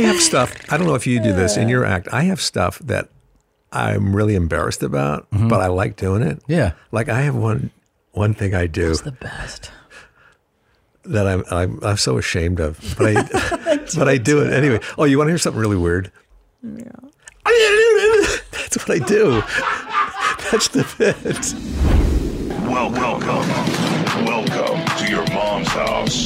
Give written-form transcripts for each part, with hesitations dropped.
have stuff. I don't know if you do this in your act. I have stuff that I'm really embarrassed about, but I like doing it. Yeah. Like I have one thing I do. That's the best. That I'm so ashamed of, but I do it anyway. Oh, you want to hear something really weird? Yeah. That's what I do. That's the bit. Welcome to your mom's house.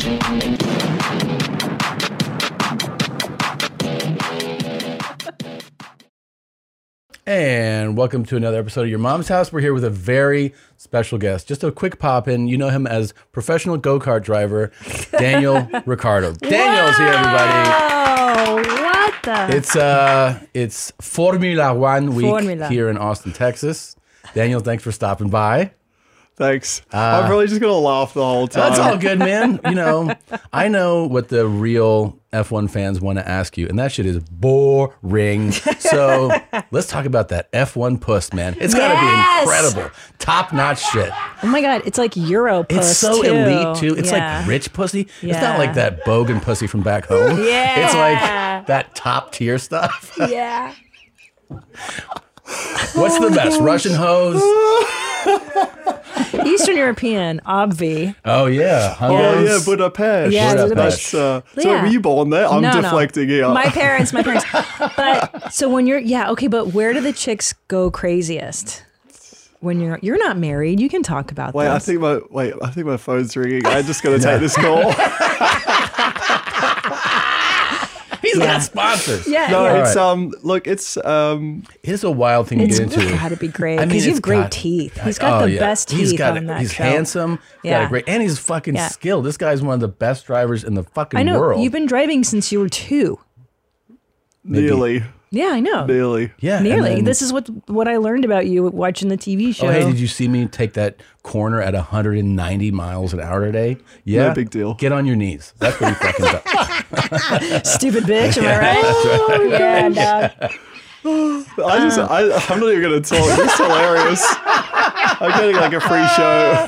And welcome to another episode of Your Mom's House. We're here with a very special guest. Just a quick pop in. You know him as professional go-kart driver, Daniel Ricciardo. Daniel's here, everybody. Oh, what the? It's Formula One week here in Austin, Texas. Daniel, thanks for stopping by. Thanks. I'm probably just going to laugh the whole time. That's all good, man. You know, I know what the real F1 fans want to ask you, and that shit is boring. So let's talk about that F1 puss, man. It's got to be incredible. Top-notch shit. Oh my God, it's like Euro puss. It's so too. elite, too. It's like rich pussy. It's not like that bogan pussy from back home. Yeah. It's like that top-tier stuff. Yeah. What's the best? Russian hose? Eastern European, obvi. Oh, yeah. Oh, yeah, Budapest. Yeah, Budapest. So were you born there? I'm deflecting here. My parents. But so when but where do the chicks go craziest? When you're not married, you can talk about this. I think my phone's ringing. I'm just going to take this call. He's not sponsored. Yeah. No, yeah. it's it's It's a wild thing to get into. It's got to be great I mean, because you have it's great got- teeth. He's got the best teeth on that He's show. handsome. He's got a Yeah. great, and he's fucking skilled. This guy's one of the best drivers in the fucking I know. world. You've been driving since you were 2. nearly. Yeah, I know. Nearly. yeah, and Nearly. then- This is what I learned about you watching the TV show. Oh, hey, did you see me take that corner at 190 miles an hour today? Yeah, No big deal. Get on your knees. That's what he fucking does. Stupid bitch, am I right? That's right. Yeah, dog. I'm not even going to talk. This is hilarious. I'm getting like a free show.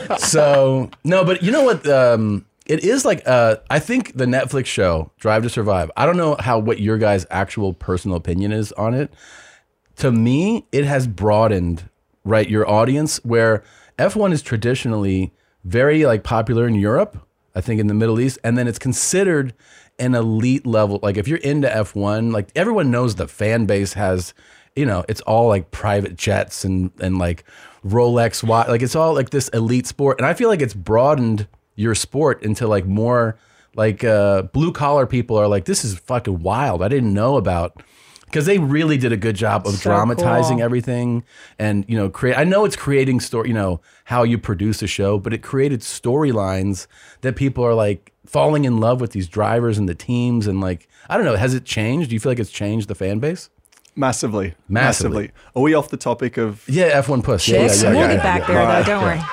So no, but you know what? It is like I think the Netflix show Drive to Survive. I don't know what your guys' actual personal opinion is on it. To me, it has broadened your audience. Where F1 is traditionally very like popular in Europe, I think in the Middle East, and then it's considered an elite level. Like if you're into F1, like everyone knows the fan base has, it's all like private jets and like Rolex watch. Like it's all like this elite sport, and I feel like it's broadened your sport into like more like blue collar people are like, this is fucking wild. I didn't know about, because they really did a good job of So dramatizing cool. everything and create. I know it's creating story, how you produce a show, but it created storylines that people are like falling in love with these drivers and the teams, and like I don't know, has it changed? Do you feel like it's changed the fan base? Massively. Massively. Are we off the topic of... Yeah, F1 puss. Chicks, we'll get back there, Right. though. Don't worry.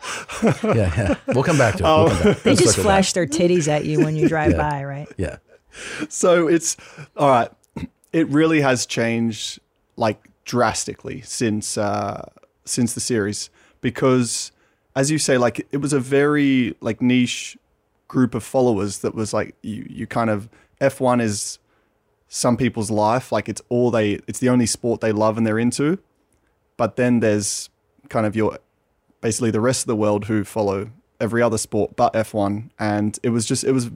Yeah. We'll come back to it. We'll come back. They Let's just circle flash their titties at you when you drive Yeah. by, right? back. Yeah. So it's... All right. It really has changed like drastically since the series, because as you say, like it was a very like niche group of followers that was like you kind of... F1 is some people's life, like it's the only sport they love and they're into. But then there's kind of basically the rest of the world who follow every other sport but F1, and it wasn't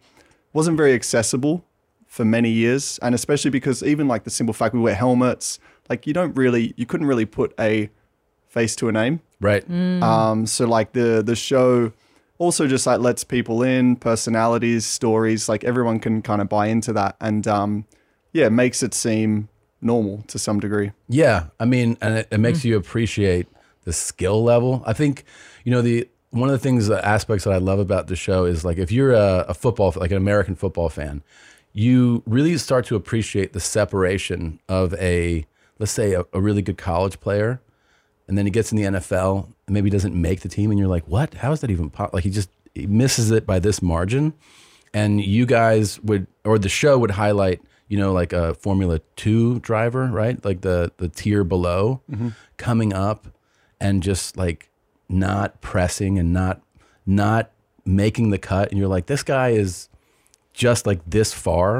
very accessible for many years, and especially because even like the simple fact we wear helmets, like you couldn't really put a face to a name. Right. So like the show also just like lets people in, personalities, stories, like everyone can kind of buy into that, and it makes it seem normal to some degree. Yeah, I mean, and it makes you appreciate the skill level. I think, one of the things, the aspects that I love about the show is like if you're a football, like an American football fan, you really start to appreciate the separation of let's say a really good college player, and then he gets in the NFL and maybe doesn't make the team, and you're like, what? How is that even possible? Like he misses it by this margin, and you guys the show would highlight, like a Formula 2 driver, right? Like the tier below coming up and just like not pressing and not making the cut. And you're like, this guy is just like this far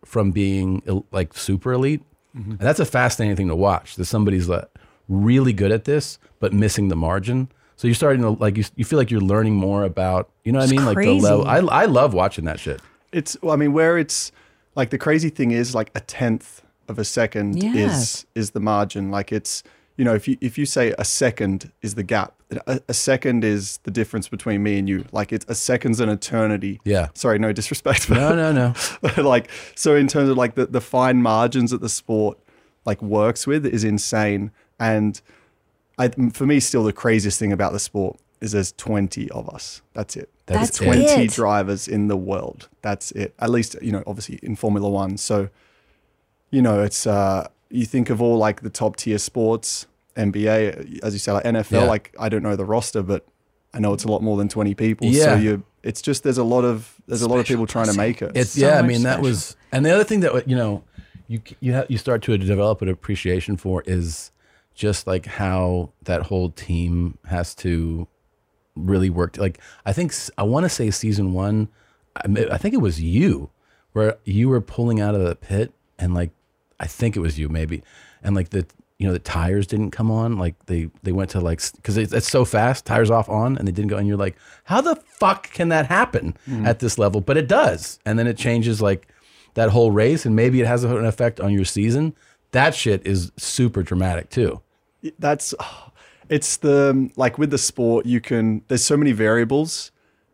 from being like super elite. And that's a fascinating thing to watch. That somebody's really good at this, but missing the margin. So you're starting to like you feel like you're learning more about, you know what I mean? Like the crazy. level. I love watching that shit. It's, I mean, where it's like the crazy thing is like a tenth of a second Yes. is the margin. Like it's, you know, if you say a second is the gap, a second is the difference between me and you. Like it's a second's an eternity. Yeah. Sorry, no disrespect. But No. like, so in terms of like the fine margins that the sport like works with is insane. And for me, still the craziest thing about the sport is there's 20 of us. That's it. That's There's 20 it. drivers in the world. That's it. At least, you know, obviously in Formula One. So, you know, it's, you think of all like the top tier sports, NBA, as you say, like NFL, Yeah. like I don't know the roster, but I know it's a lot more than 20 people. Yeah. So it's just, there's a lot of people trying to make it. It's So I much mean that special. was, and the other thing that you know you start to develop an appreciation for is just like how that whole team has to really work. Like I want to say season 1, I think it was you where you were pulling out of the pit and like I think it was you maybe, and like the tires didn't come on, like they went to like, because it's so fast, tires off on, and they didn't go, and you're like, how the fuck can that happen at this level? But it does, and then it changes like that whole race, and maybe it has an effect on your season. That shit is super dramatic too. It's the, like with the sport, there's so many variables,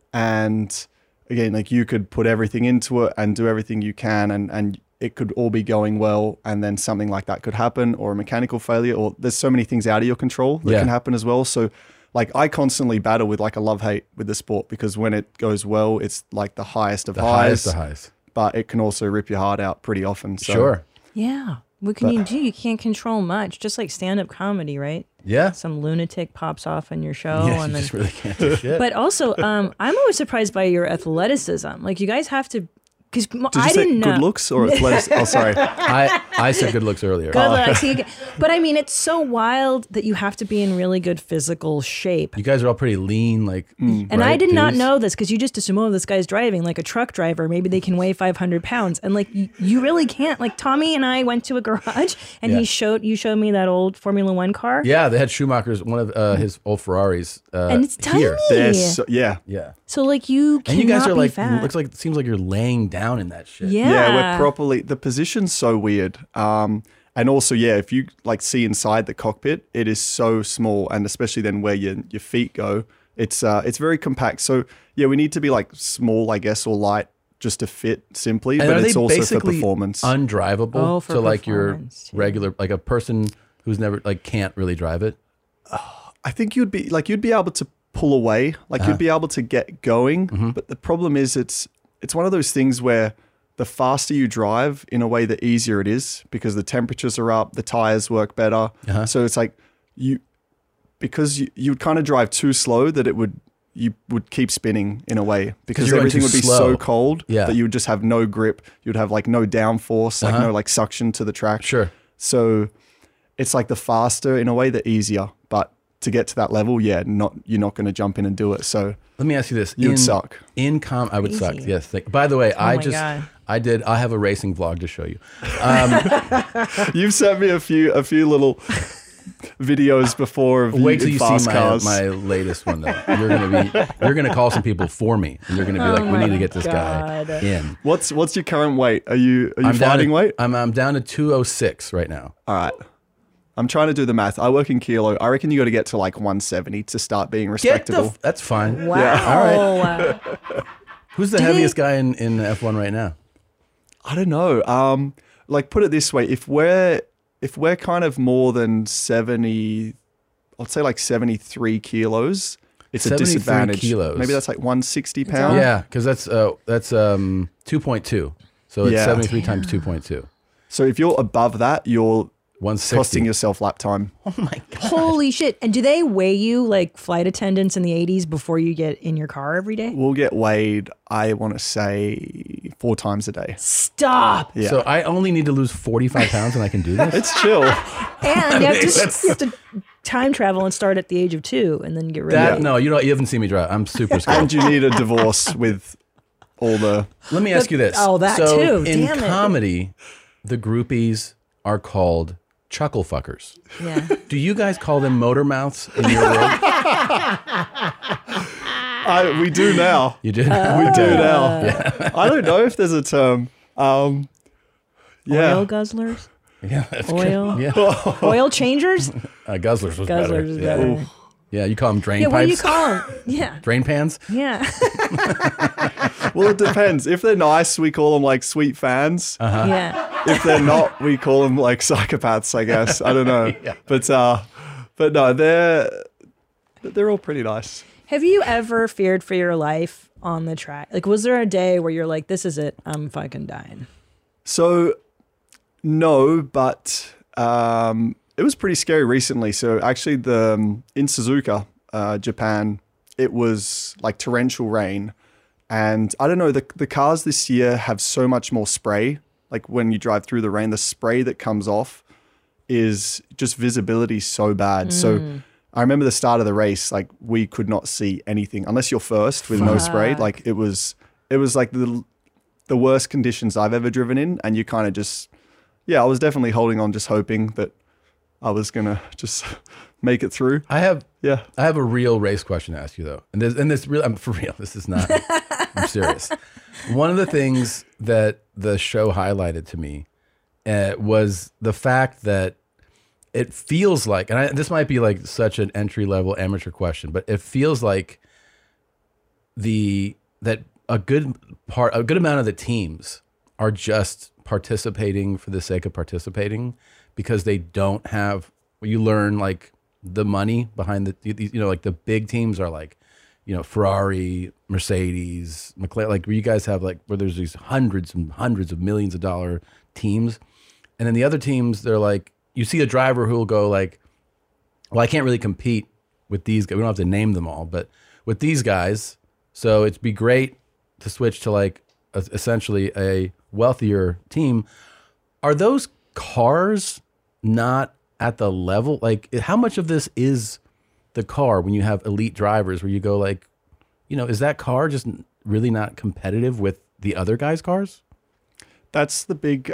and again, like you could put everything into it and do everything you can, and it could all be going well, and then something like that could happen, or a mechanical failure, or there's so many things out of your control that can happen as well. So like I constantly battle with like a love-hate with the sport, because when it goes well, it's like the highest of highs, The highest. but it can also rip your heart out pretty often. So Sure. Yeah. What can you do? You can't control much. Just like stand-up comedy, right? Yeah. Some lunatic pops off on your show, Yeah, and you then. just really can't do shit. But also, I'm always surprised by your athleticism. Like you guys have to, because Did you I say didn't know. good looks or athletics? Oh, sorry. I said good looks earlier. Good luck. See, but I mean, it's so wild that you have to be in really good physical shape. You guys are all pretty lean, like. And I right, did not dudes? know this, because you just assume, oh, this guy's driving like a truck driver. Maybe they can weigh 500 pounds. And like, you really can't. Like Tommy and I went to a garage, and Yeah. you showed me that old Formula One car. Yeah, they had Schumacher's, one of his old Ferraris. And it's tiny. Here. Yeah. Yeah. So like you cannot And you guys are be like, fat. it seems like you're laying down in that shit. Yeah. Yeah, we're properly, the position's so weird. And also, yeah, if you like see inside the cockpit, it is so small, and especially then where your feet go, it's very compact. So yeah, we need to be like small, I guess, or light just to fit simply, And but are it's they also for basically performance. undrivable Oh, for to like your performance, too. regular, like a person who's never like can't really drive it? I think you'd be able to pull away, like you'd be able to get going, but the problem is it's one of those things where the faster you drive, in a way, the easier it is, because the temperatures are up, the tires work better. So it's like you would kind of drive too slow that you would keep spinning in a way, because you're going everything too would be slow. so cold Yeah. that you would just have no grip. You'd have like no downforce, like no like suction to the track. Sure. So it's like the faster in a way, the easier. But to get to that level, you're not going to jump in and do it. So Let me ask you this: You would suck. I would suck. Crazy. Yes. By the way, my God. I have a racing vlog to show you. you've sent me a few little videos before of Wait till in you fast see cars. my latest one though. You're gonna call some people for me, and you're gonna be like, we need to get this guy God. in. What's your current weight? Are you I'm down fighting to, weight? I'm down to 206 right now. All right. I'm trying to do the math. I work in kilo. I reckon you got to get to like 170 to start being respectable. That's fine. Wow. Who's the Do heaviest they- guy in F1 right now? I don't know. Like put it this way, if we're kind of more than 70, I'd say like 73 kilos, it's a 73 disadvantage. kilos. Maybe that's like 160 pounds. Yeah, because that's 2.2. So it's Yeah. 73 times 2.2. So if you're above that, you're 160. costing yourself lap time. Holy shit. And do they weigh you like flight attendants in the 80s before you get in your car every day? We'll get weighed, I want to say 4 times a day. Stop. Yeah. So I only need to lose 45 pounds and I can do this? It's chill. And you have to time travel and start at the age of 2 and then get rid of it. No, you haven't seen me drive. I'm super scared. And you need a divorce with all the. Let me ask you this. Oh, that so too. In Damn it. comedy, the groupies are called chuckle fuckers. Yeah. Do you guys call them motor mouths in your world? We do now. You do? We do now. I don't know if there's a term. Yeah. Oil guzzlers? Yeah, that's Oil? good. Yeah. Oil changers? Guzzlers was better. Guzzlers is Yeah. better. Yeah, you call them drain Yeah, what do you pipes? call them? Yeah. Drain pans? Yeah. Well, it depends. If they're nice, we call them like sweet fans. Yeah. If they're not, we call them like psychopaths, I guess. I don't know. Yeah. But no, they're all pretty nice. Have you ever feared for your life on the track? Like, was there a day where you're like, this is it, I'm fucking dying? So, no, but it was pretty scary recently. So actually, in Suzuka, Japan, it was like torrential rain, and I don't know. The cars this year have so much more spray. Like when you drive through the rain, the spray that comes off is just visibility so bad. So I remember the start of the race, like we could not see anything unless you're first with no spray. Like it was like the worst conditions I've ever driven in, and you kind of just, I was definitely holding on, just hoping that I was gonna just make it through. I have Yeah. a real race question to ask you though, and this real. I'm for real. This is not. I'm serious. One of the things that the show highlighted to me was the fact that it feels like, and this might be like such an entry level amateur question, but it feels like that a good amount of the teams are just participating for the sake of participating because they don't have. You learn like the money behind like the big teams are like, Ferrari, Mercedes, McLaren, like where you guys have like where there's these hundreds and hundreds of millions of dollar teams, and then the other teams they're like. You see a driver who will go like, well, I can't really compete with these guys. We don't have to name them all, but with these guys, so it'd be great to switch to like essentially a wealthier team. Are those cars not at the level? Like, how much of this is the car when you have elite drivers where you go like, is that car just really not competitive with the other guys' cars? That's the big,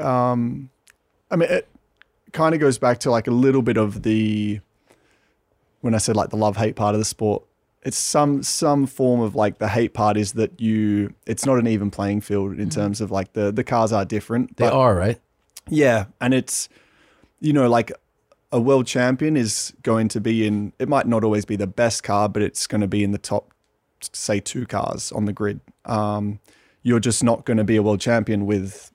it kind of goes back to like a little bit of when I said like the love-hate part of the sport, it's some form of like the hate part is that it's not an even playing field in terms of like the cars are different. They are, right? Yeah. And it's, like a world champion is going to be it might not always be the best car, but it's going to be in the top, say 2 cars on the grid. You're just not going to be a world champion with,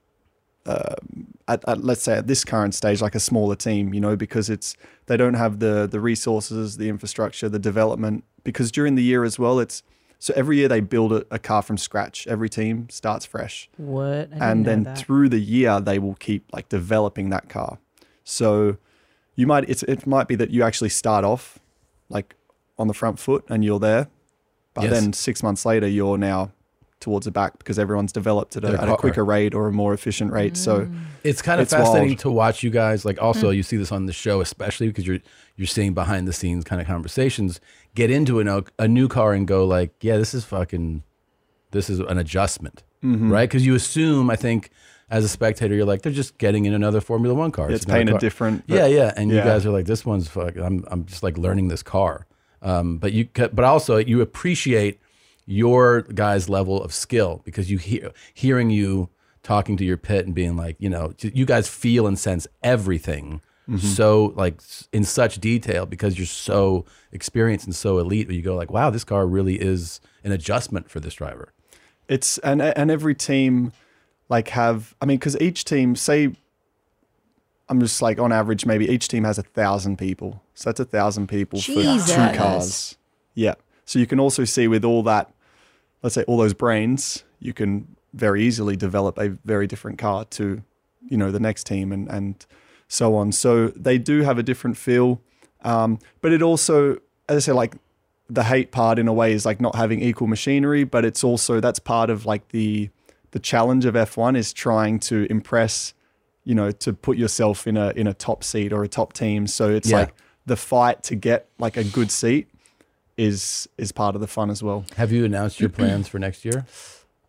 let's say at this current stage, like a smaller team, because they don't have the resources, the infrastructure, the development, because during the year as well, so every year they build a car from scratch. Every team starts fresh. What? And then through the year, they will keep like developing that car. So it might be that you actually start off like on the front foot and you're there, but then 6 months later, you're now towards the back because everyone's developed at a quicker rate or a more efficient rate. So it's kind of fascinating wild to watch you guys. Like also you see this on the show, especially because you're seeing behind the scenes kind of conversations, get into a new car and go like, yeah, this is an adjustment, right? Because you assume, I think as a spectator, you're like, they're just getting in another Formula One car. It's painted different. Yeah. And you guys are like, this one's fucking, I'm just like learning this car. But also you appreciate your guys' level of skill because hearing you talking to your pit and being like, you guys feel and sense everything so like in such detail because you're so experienced and so elite. You go like, wow, this car really is an adjustment for this driver. It's and every team like because each team, say, I'm just like on average, maybe each team has 1,000 people. So that's 1,000 people Jesus. for 2 cars. Yeah. So you can also see with all that, let's say all those brains, you can very easily develop a very different car to, the next team and so on. So they do have a different feel. But it also, as I say, like the hate part in a way is like not having equal machinery, but it's also, that's part of like the challenge of F1 is trying to impress, to put yourself in a top seat or a top team. So it's like the fight to get like a good seat is part of the fun as well. Have you announced your plans for next year?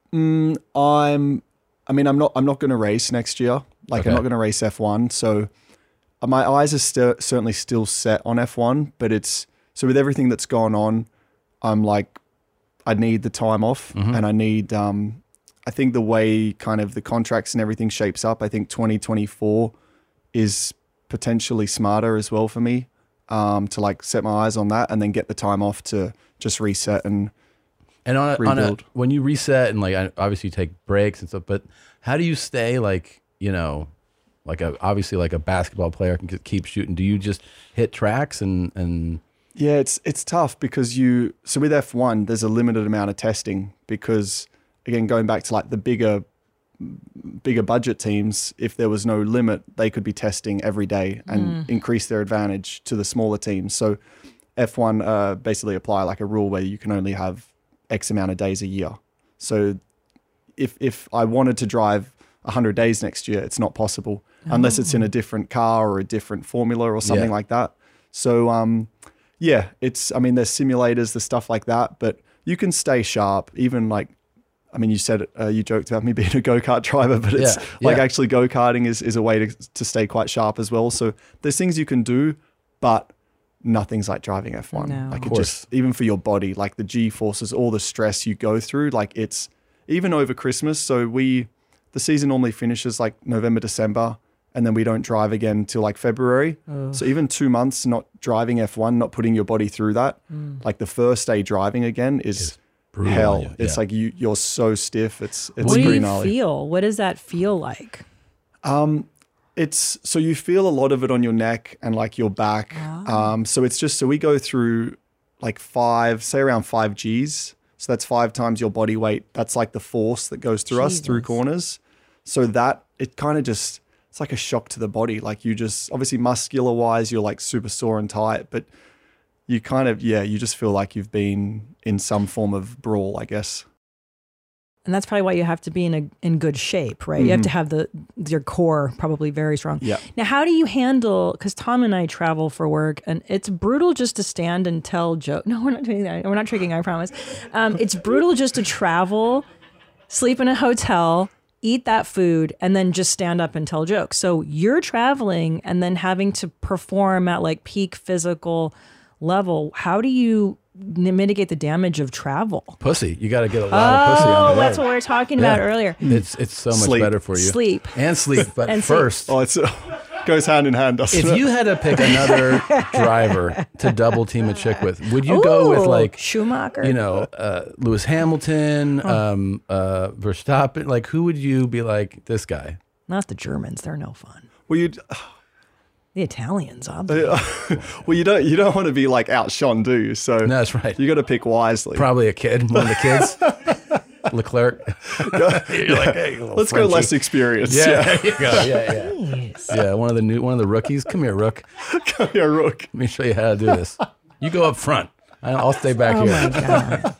I'm not going to race next year. Like Okay. I'm not going to race F1. So my eyes are certainly still set on F1, but so with everything that's gone on, I'm like, I need the time off and I need, I think the way kind of the contracts and everything shapes up, I think 2024 is potentially smarter as well for me, to like set my eyes on that and then get the time off to just reset and rebuild. When you reset and like obviously you take breaks and stuff, but how do you stay like, you know, like obviously like a basketball player can keep shooting? Do you just hit tracks and Yeah, it's tough because so with F1, there's a limited amount of testing because, again, going back to like the bigger budget teams, if there was no limit, they could be testing every day and increase their advantage to the smaller teams. So F1 basically apply like a rule where you can only have X amount of days a year. So if I wanted to drive 100 days next year, it's not possible unless it's in a different car or a different formula or something like that. So yeah, there's simulators, there's stuff like that, but you can stay sharp. Even like, I mean, you said you joked about me being a go-kart driver, but it's like actually go-karting is a way to stay quite sharp as well. So there's things you can do, but nothing's like driving F1. No. Like Of it just, even for your body, like the G forces, all the stress you go through, like it's even over Christmas. So the season normally finishes like November, December, and then we don't drive again till like February. So even 2 months not driving F1, not putting your body through that, like the first day driving again is brutal hell. on you. It's like you're so stiff. It's What do pretty you gnarly. feel? What does that feel like? It's so you feel a lot of it on your neck and like your back. So it's just, so we go through like around 5 Gs. So that's 5 times your body weight. That's like the force that goes through us through Jesus. corners. So that it kind of just, it's like a shock to the body. Like you just, obviously muscular wise, you're like super sore and tight, but you kind of, you just feel like you've been in some form of brawl, I guess. And that's probably why you have to be in good shape, right? You have to have your core probably very strong. Yeah. Now, how do you handle, because Tom and I travel for work and it's brutal just to stand and tell jokes. No, we're not doing that. We're not tricking, I promise. It's brutal just to travel, sleep in a hotel, eat that food, and then just stand up and tell jokes. So you're traveling and then having to perform at like peak physical level. How do you mitigate the damage of travel? pussy? You got to get a lot of pussy on the road. That's what we were talking about earlier. It's so much Sleep. better for you. Sleep. And sleep, but And sleep. first, Oh, it's goes hand in hand, doesn't if it? you had to pick another driver to double team a chick with, would you go with Ooh, like Schumacher? you know, Lewis Hamilton, Verstappen? Like, who would you be like, this guy? Not the Germans. They're no fun. Well, The Italians, obviously. you don't want to be like outshone, do you? So No, that's right. You got to pick wisely. Probably a kid, one of the kids. Leclerc. You're like, hey, you little Let's go Frenchie. less experience. Yeah, there you go. Yeah. Jeez. Yeah, one of the rookies. Come here, Rook. Come here, Rook. Let me show you how to do this. You go up front. I'll stay back Oh here. my God.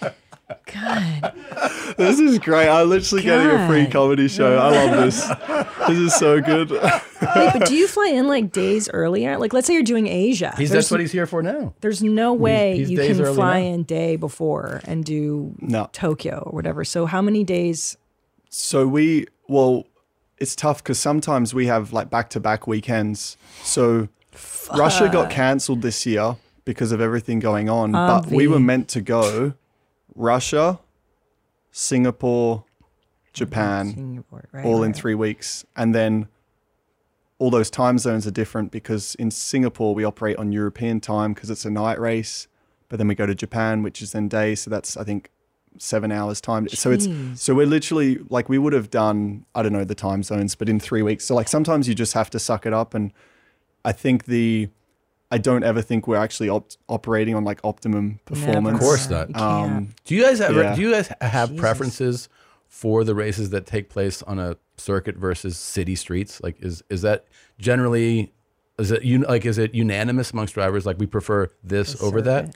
God. This is great. I'm literally getting a free God. comedy show. I love this. This is so good. Wait, but do you fly in like days earlier? Like, let's say you're doing Asia. That's what he's here for now. There's no way he's you days can early fly now. in day before and do No. Tokyo or whatever. So how many days? So it's tough because sometimes we have like back-to-back weekends. So Russia got cancelled this year because of everything going on, but we were meant to go Russia, Singapore, Japan, Singapore, right, all in right. 3 weeks. And then all those time zones are different because in Singapore we operate on European time because it's a night race, but then we go to Japan, which is then day. So that's, I think, 7 hours time. Jeez. So we're literally like, we would have done, I don't know the time zones, but in 3 weeks. So like sometimes you just have to suck it up. And I think I don't ever think we're actually operating on like optimum performance. Of course not. You can't. Do you guys ever? Yeah. Do you guys have Jesus. preferences for the races that take place on a circuit versus city streets? Like, is that generally? Is it unanimous amongst drivers? Like, we prefer this over that.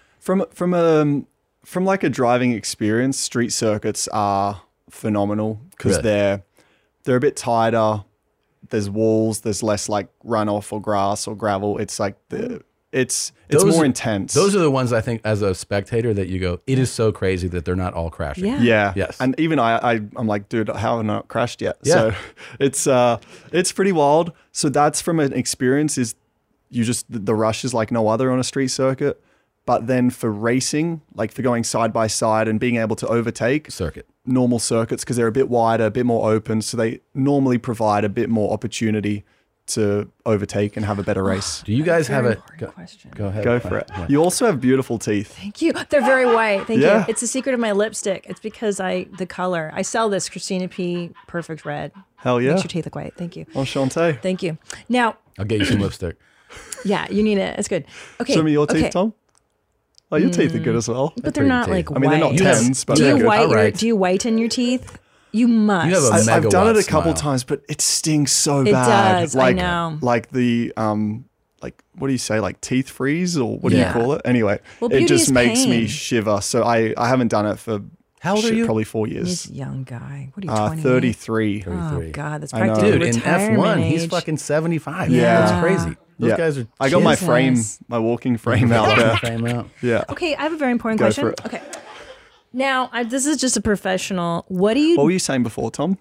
From like a driving experience, street circuits are phenomenal because Really? they're a bit tighter. There's walls. There's less like runoff or grass or gravel. It's like It's Those more are- intense. Those are the ones I think as a spectator that you go, it is so crazy that they're not all crashing. Yeah. Yeah. Yes. And even I'm like, dude, how have I not crashed yet? Yeah. So it's pretty wild. So that's from an experience is you just, the rush is like no other on a street circuit. But then for racing, like for going side by side and being able to overtake Circuit. normal circuits, because they're a bit wider, a bit more open. So they normally provide a bit more opportunity to overtake and have a better race. Do you guys have Very a important question. Go ahead. Go for it. You also have beautiful teeth. Thank you. They're very white. Thank Yeah. you. It's the secret of my lipstick. It's because the color. I sell this Christina P. Perfect Red. Hell yeah. Makes your teeth look white. Thank you. Enchanté. Thank you. Now, I'll get you some lipstick. yeah, you need it. It's good. Okay. Show me your teeth, okay. Tom. Oh, your teeth are good as well. But they're pretty not teeth. like I mean, they're not white. tens, but do they're you good. white All right. do you whiten your teeth? You must. You have a I've done it a megawatt couple smile. times, but it stings so It bad. does, I Like, know. Like the like what do you say? Like teeth freeze or what do you Yeah. call it? Anyway, Well, it beauty just is makes me pain. shiver. So I haven't done it for How old are you? probably 4 He's years. a young guy. What are you, 28? 33. Oh, God. That's I know. practically Dude, in retirement F1, he's age. fucking 75. Yeah. That's crazy. Those Yeah. guys are I got my Jesus. frame, my walking frame out there. frame out. Yeah. Okay, I have a very important Go question. for it. Okay. Now, this is just a professional. What do you What were you saying before, Tom?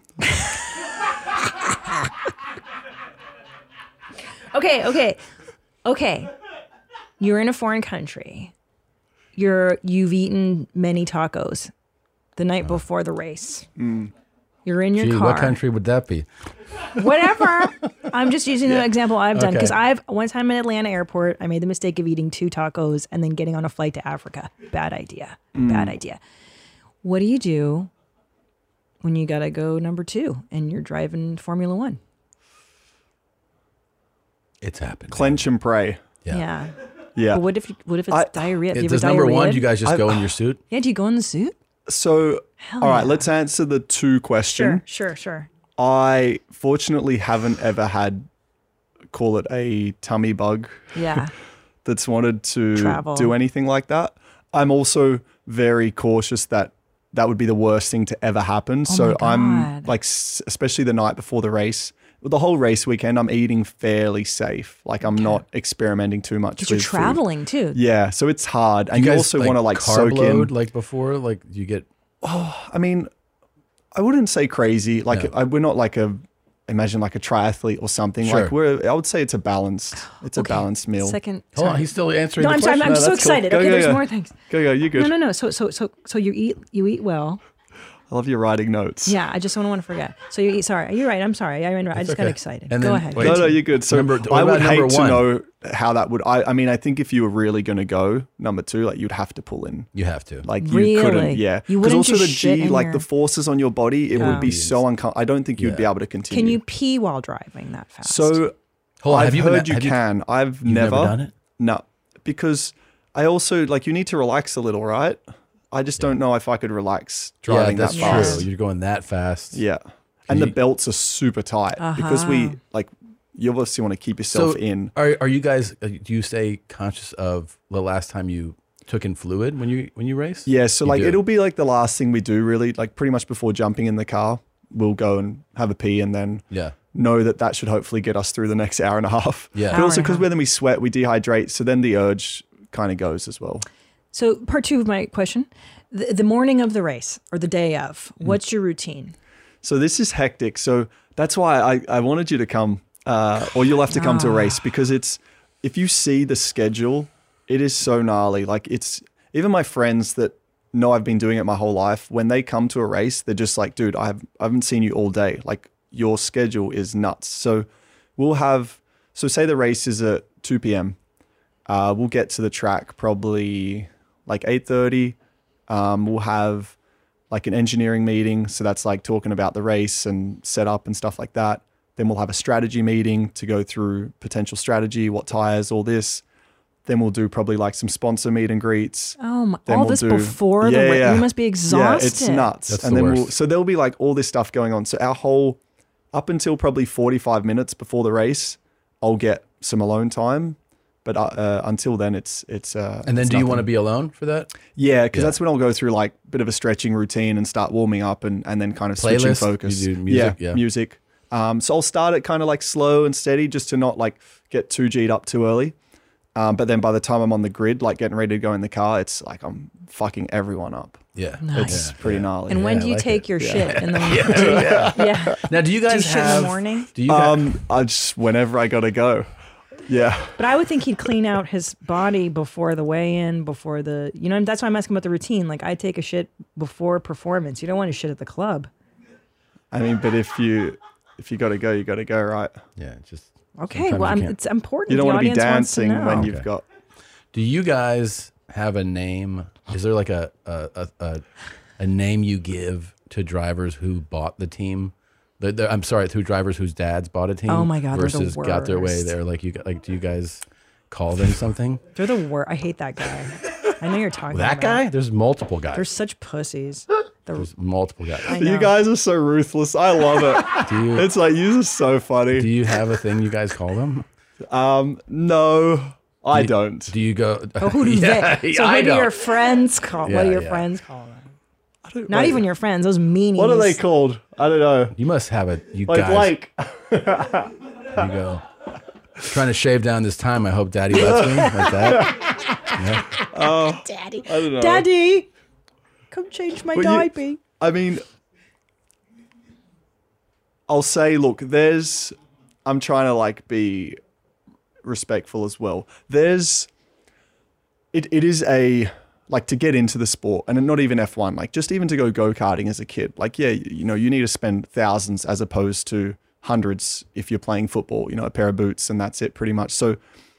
Okay. You're in a foreign country. You've eaten many tacos the night before the race. You're in your Gee, car. what country would that be? Whatever. I'm just using the example I've done because Okay. one time in Atlanta airport, I made the mistake of eating 2 tacos and then getting on a flight to Africa. Bad idea. Bad idea. What do you do when you gotta go number 2 and you're driving Formula One? It's happened. Clench and pray. Yeah. Yeah. But what if it's diarrhea? Have you ever Does number one, diarrhea? do you guys just go in your suit? Yeah, do you go in the suit? So, all right, yeah. let's answer the 2 question. Sure. I fortunately haven't ever had, call it a tummy bug Yeah. that's wanted to Travel. do anything like that. I'm also very cautious that that would be the worst thing to ever happen. So I'm God. like, especially the night before the race, the whole race weekend, I'm eating fairly safe. Like I'm not experimenting too much. Because you're with food. traveling too. Yeah, so it's hard, and You you guys, also want to like carb soak load in. like before? Like you get I mean, I wouldn't say crazy. Like we're not like imagine like a triathlete or something. Sure. Like I would say it's a balanced balanced meal. Second. Hold on, sorry. he's still answering No, the I'm sorry. question. I'm so that's cool. excited. Go, Okay, go, there's go. more things. Go, you good. No. So you eat well. I love your writing notes. Yeah, I just don't want to forget. So you eat. Sorry, you're right. I'm sorry. I just got okay. excited. And Go then- ahead. wait. No, you're good. So What I would about number hate to one? know how that would. I mean, I think if you were really going to go number 2, like you'd have to pull in. You have to. Like Really? you couldn't, yeah. You Because wouldn't also the just shit G, in like your- the forces on your body, it would be so uncomfortable. I don't think you'd be Yeah. able to continue. Can you pee while driving that fast? So Hold on, I've have you been- heard you have you- can. I've You've never done it? No, because I also like you need to relax a little, right? I just don't know if I could relax driving that's that true. fast. You're going that fast. Yeah, and the you- belts are super tight because we like you obviously want to keep yourself in. Are you guys? Do you stay conscious of the last time you took in fluid when you race? Yeah, so You like do. it'll be like the last thing we do, really. Like pretty much before jumping in the car, we'll go and have a pee, and then Yeah. know that should hopefully get us through the next hour and a half. Yeah. but also Hour and a because half. then we sweat, we dehydrate, so then the urge kind of goes as well. So part 2 of my question: the morning of the race or the day of, what's your routine? So this is hectic. So that's why I wanted you to come, or you'll have to come to a race because if you see the schedule, it is so gnarly. Like it's even my friends that know I've been doing it my whole life. When they come to a race, they're just like, dude, I haven't seen you all day. Like your schedule is nuts. So so say the race is at 2 p.m. We'll get to the track probably like 8:30. We'll have like an engineering meeting. So that's like talking about the race and setup and stuff like that. Then we'll have a strategy meeting to go through potential strategy, what tires, all this. Then we'll do probably like some sponsor meet and greets. Oh, my, Then all we'll this do- before the Yeah, race. yeah. You must be exhausted. Yeah, it's nuts. That's and the then worst. so there'll be like all this stuff going on. So our whole up until probably 45 minutes before the race, I'll get some alone time. But until then, it's And then it's do you nothing. want to be alone for that? Yeah, because Yeah. that's when I'll go through like a bit of a stretching routine and start warming up and then kind of switching Playlist? focus. You do music? Yeah. music. So I'll start it kind of like slow and steady just to not like get too G'd up too early. But then by the time I'm on the grid, like getting ready to go in the car, it's like I'm fucking everyone up. Yeah. It's pretty gnarly. And when Yeah, do I you like take it. your shit in the morning? Yeah. Now, do you guys Do you shit in have the morning? Do you guys, I just whenever I gotta go. Yeah. But I would think he'd clean out his body before the weigh-in, before the, that's why I'm asking about the routine. Like, I take a shit before performance. You don't want to shit at the club. I mean, but if you gotta go, you gotta go, right? yeah, just Okay, sometimes well, you can't. it's important. You don't The want to be audience wants to dancing know. when Okay. you've got. Do you guys have a name? Is there like a name you give to drivers who bought the team? I'm sorry, to drivers whose dads bought a team. Oh my God, they're the versus got their way worst. there. Like do you guys call them something? They're the worst. I hate that guy. I know you're talking That about. guy? There's multiple guys. They're such pussies. There's multiple guys. I know. You guys are so ruthless. I love it. Do you It's like you are so do funny. you have a thing you guys call them? No, I don't. Do you go? Oh, who do Yeah, they? So I who do don't. your friends call? Yeah, What do your yeah. friends call them? I don't Not wait, even your friends. Those meanies. What are they called? I don't know. You must have it. You Like guys. Blake. You go. Trying to shave down this time. I hope Daddy lets me like that. Daddy. I don't know. Daddy, come change my Well, diaper. I mean, I'll say, look, I'm trying to like be respectful as well. It is like to get into the sport, and not even F1, like just even to go karting as a kid. Like, yeah, you need to spend thousands as opposed to hundreds if you're playing football, a pair of boots and that's it pretty much. So,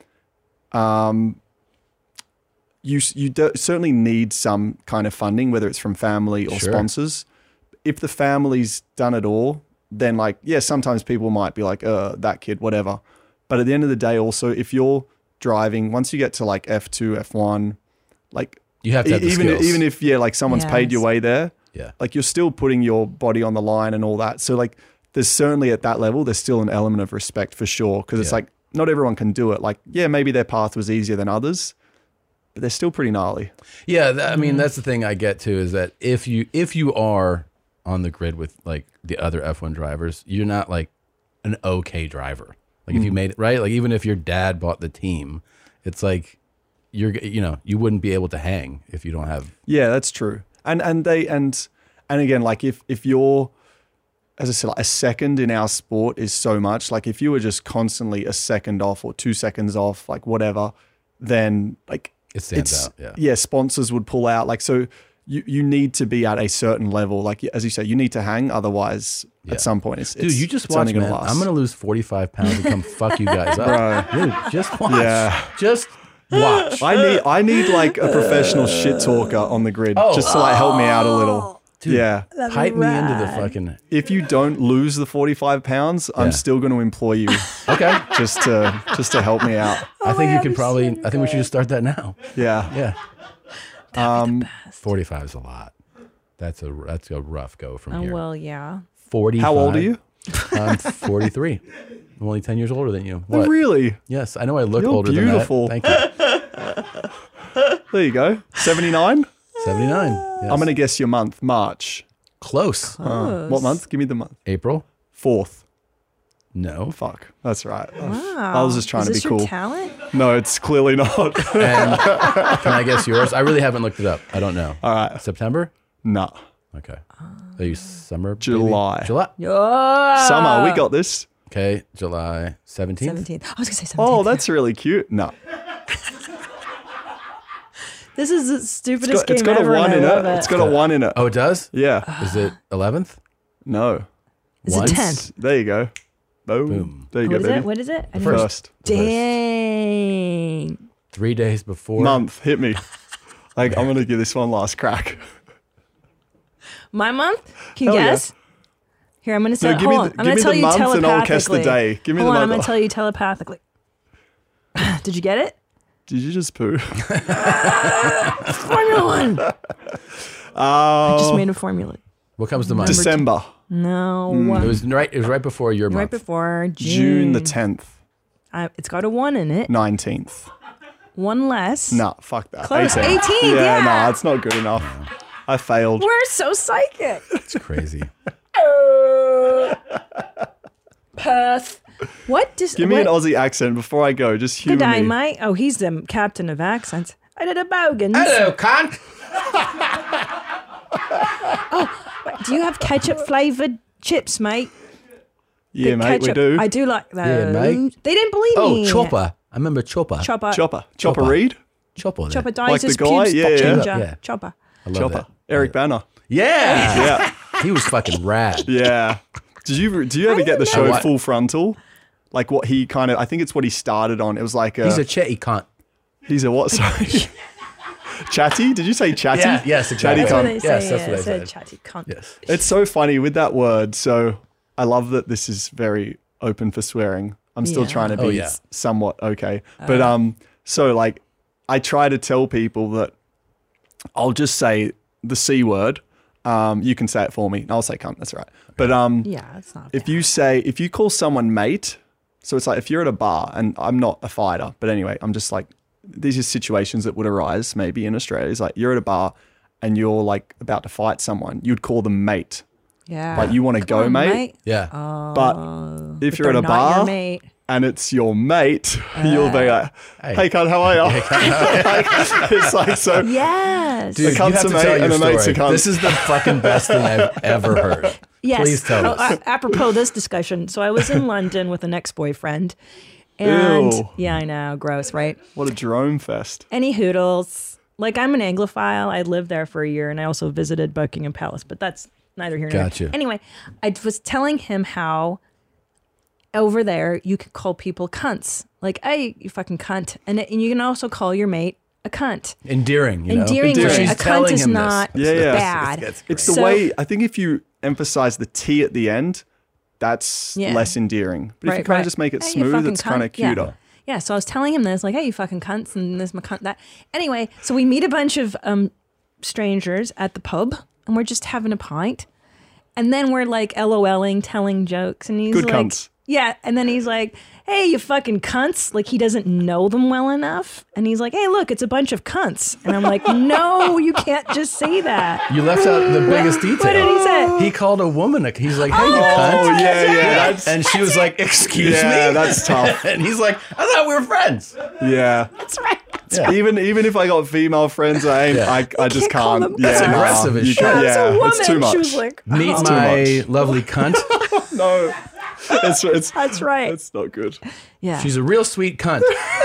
you certainly need some kind of funding, whether it's from family or Sure. sponsors. If the family's done it all, then like, yeah, sometimes people might be like, that kid, whatever. But at the end of the day, also, if you're driving, once you get to like F2, F1, like You have to have the skills. even if, like someone's paid your Yes. way there, Yeah. like you're still putting your body on the line and all that. So like, there's certainly at that level, there's still an element of respect for sure. Cause it's Yeah. like, not everyone can do it. Like, yeah, maybe their path was easier than others, but they're still pretty gnarly. Yeah, I mean that's the thing I get to is that if you are on the grid with like the other F1 drivers, you're not like an okay driver. Like if you made it right, like even if your dad bought the team, it's like you wouldn't be able to hang if you don't have. Yeah, that's true. And again, like if you're, as I said, like a second in our sport is so much. Like if you were just constantly a second off or 2 seconds off, like whatever, then like It stands it's- out, yeah. Yeah, sponsors would pull out. Like so, you need to be at a certain level. Like as you say, you need to hang. Otherwise, Yeah. at some point, it's Dude, you just it's watch, only gonna man. last. I'm gonna lose 45 pounds and come fuck you guys up, dude. Just watch. Yeah. Just watch. I need like a professional shit talker on the grid just to like help me out a little. Dude, Yeah. hype me into the fucking. If you don't lose the 45 pounds, Yeah. I'm still going to employ you Okay, just to help me out. I think you can probably. I think we should just start that now. Yeah. Yeah. 45 is a lot. That's a rough go from Oh, here. well, yeah. 45. How old are you? I'm 43. I'm only 10 years older than you. What? Really? Yes, I know I look You're older beautiful. than that. Thank you. There you go. 79? 79. Yes. I'm going to guess your month, March. close. What month? Give me the month. April? 4th. No. Fuck. That's right. Wow. I was just trying Is to this be your cool. talent? No, it's clearly not. And can I guess yours? I really haven't looked it up. I don't know. All right. September? Nah. Okay. Are you summer? baby? July. July. Oh, Summer. We got this. Okay. July 17th. 17th. I was going to say 17th. Oh, that's really cute. No. This is the stupidest It's game got a ever. 1 and I in love it. It's got a 1 in it. Oh, it does? Yeah. Is it 11th? No. Is it Once? 10th? There you go. Boom. Boom. There you What go, is baby. it? What is it? I didn't- First. Dang. 3 days before. Month. Hit me. Like, I'm going to give this one last crack. My month? Can you Hell yeah. guess? Here, I'm going to say, No, give hold me on. the- I'm give going me to tell the you month telepathically. and I'll guess the day. Give me hold the on, I'm month. going to tell you telepathically. Did you get it? Did you just poo? Formula One. I just made a formula. What comes to mind? December. No. It was right before your right month. before June June. the 10th. It's got a 1 in it. 19th. 1 less. Nah, fuck that. Close. 18th. 18th, Yeah, yeah. nah, it's not good enough. I failed. We're so psychic. It's crazy. Perth. What? Give me an Aussie accent before I go. Just humor Good day, me. mate. Oh, he's the captain of accents. I did a bogans. Hello, cunt. Do you have ketchup flavored chips, mate? Yeah, The mate, we ketchup. do. I do like those. Yeah, mate. They didn't believe Oh, me. Chopper. I remember Chopper. Chopper. Chopper Reed? Chopper. Chopper there. dyes Like the his guy? pubes. Yeah, yeah. Ginger. Yeah. Chopper. I love Chopper. that. Eric Banner. Yeah. Yeah. He was fucking rad. Yeah. Do you ever get the don't show know. What? Full Frontal? Like what he kind of, I think it's what he started on. It was like He's a chetty cunt. he's a what? Sorry. Chatty? Did you say chatty? Yeah, yes, exactly. Chatty That's what cunt. they say. Yes, that's yeah, what I said said. chatty cunt. Yes. It's so funny with that word. So I love that this is very open for swearing. I'm still Yeah. trying to be Oh, yeah. somewhat okay. But so like I try to tell people that I'll just say the C word. You can say it for me. I'll say cunt. That's all right. But Yeah, that's not if bad. if you call someone mate, so it's like if you're at a bar and I'm not a fighter, but anyway, I'm just like, these are situations that would arise maybe in Australia. It's like you're at a bar and you're like about to fight someone, you'd call them mate. Yeah. Like you want to Come go, on, mate. Yeah. But if you're They're at a not bar your mate. and it's your mate, you'll be like, hey, cunt, how are you? It's like, so Yes. Dude, cunt's you have a to mate tell and your a mate's a story. cunt. This is the fucking best thing I've ever heard. Yes. Please tell us. Apropos this discussion. So I was in London with an ex-boyfriend. And Ew. yeah, I know. Gross, right? what a Jerome fest. Any hoodles. Like I'm an Anglophile. I lived there for a year and I also visited Buckingham Palace, but that's neither here nor Gotcha. there. Anyway, I was telling him how over there you could call people cunts. Like, hey, you fucking cunt. And you can also call your mate a cunt. Endearing, you know? Endearingly. Endearing. A She's cunt telling is him this. not Yeah, yeah. bad. It's the So- way, I think if you emphasize the T at the end, that's Yeah. less endearing. But if you Right, kind right. of just make it Hey, you smooth, fucking it's kind of cunt. Yeah. cuter. Yeah, so I was telling him this, like, hey, you fucking cunts, and this my cunt, that. Anyway, so we meet a bunch of strangers at the pub, and we're just having a pint. And then we're like LOLing, telling jokes, and he's Good like, cunts. yeah. And then he's like, hey, you fucking cunts. Like he doesn't know them well enough. And he's like, hey, look, it's a bunch of cunts. And I'm like, no, you can't just say that. You left out the biggest detail. What did he say? He called a woman. He's like, hey, you Oh, cunt. yeah. And she was like, excuse Yeah, me? that's tough. And he's like, I thought we were friends. Yeah. That's right. Yeah. Even if I got female friends, I just can't call can't. them Yeah, That's nah, aggressive as you shit. can't- That's a Yeah, woman. it's too much. She was like, Meet oh, my lovely cunt. No, it's that's right. it's not good. Yeah. She's a real sweet cunt.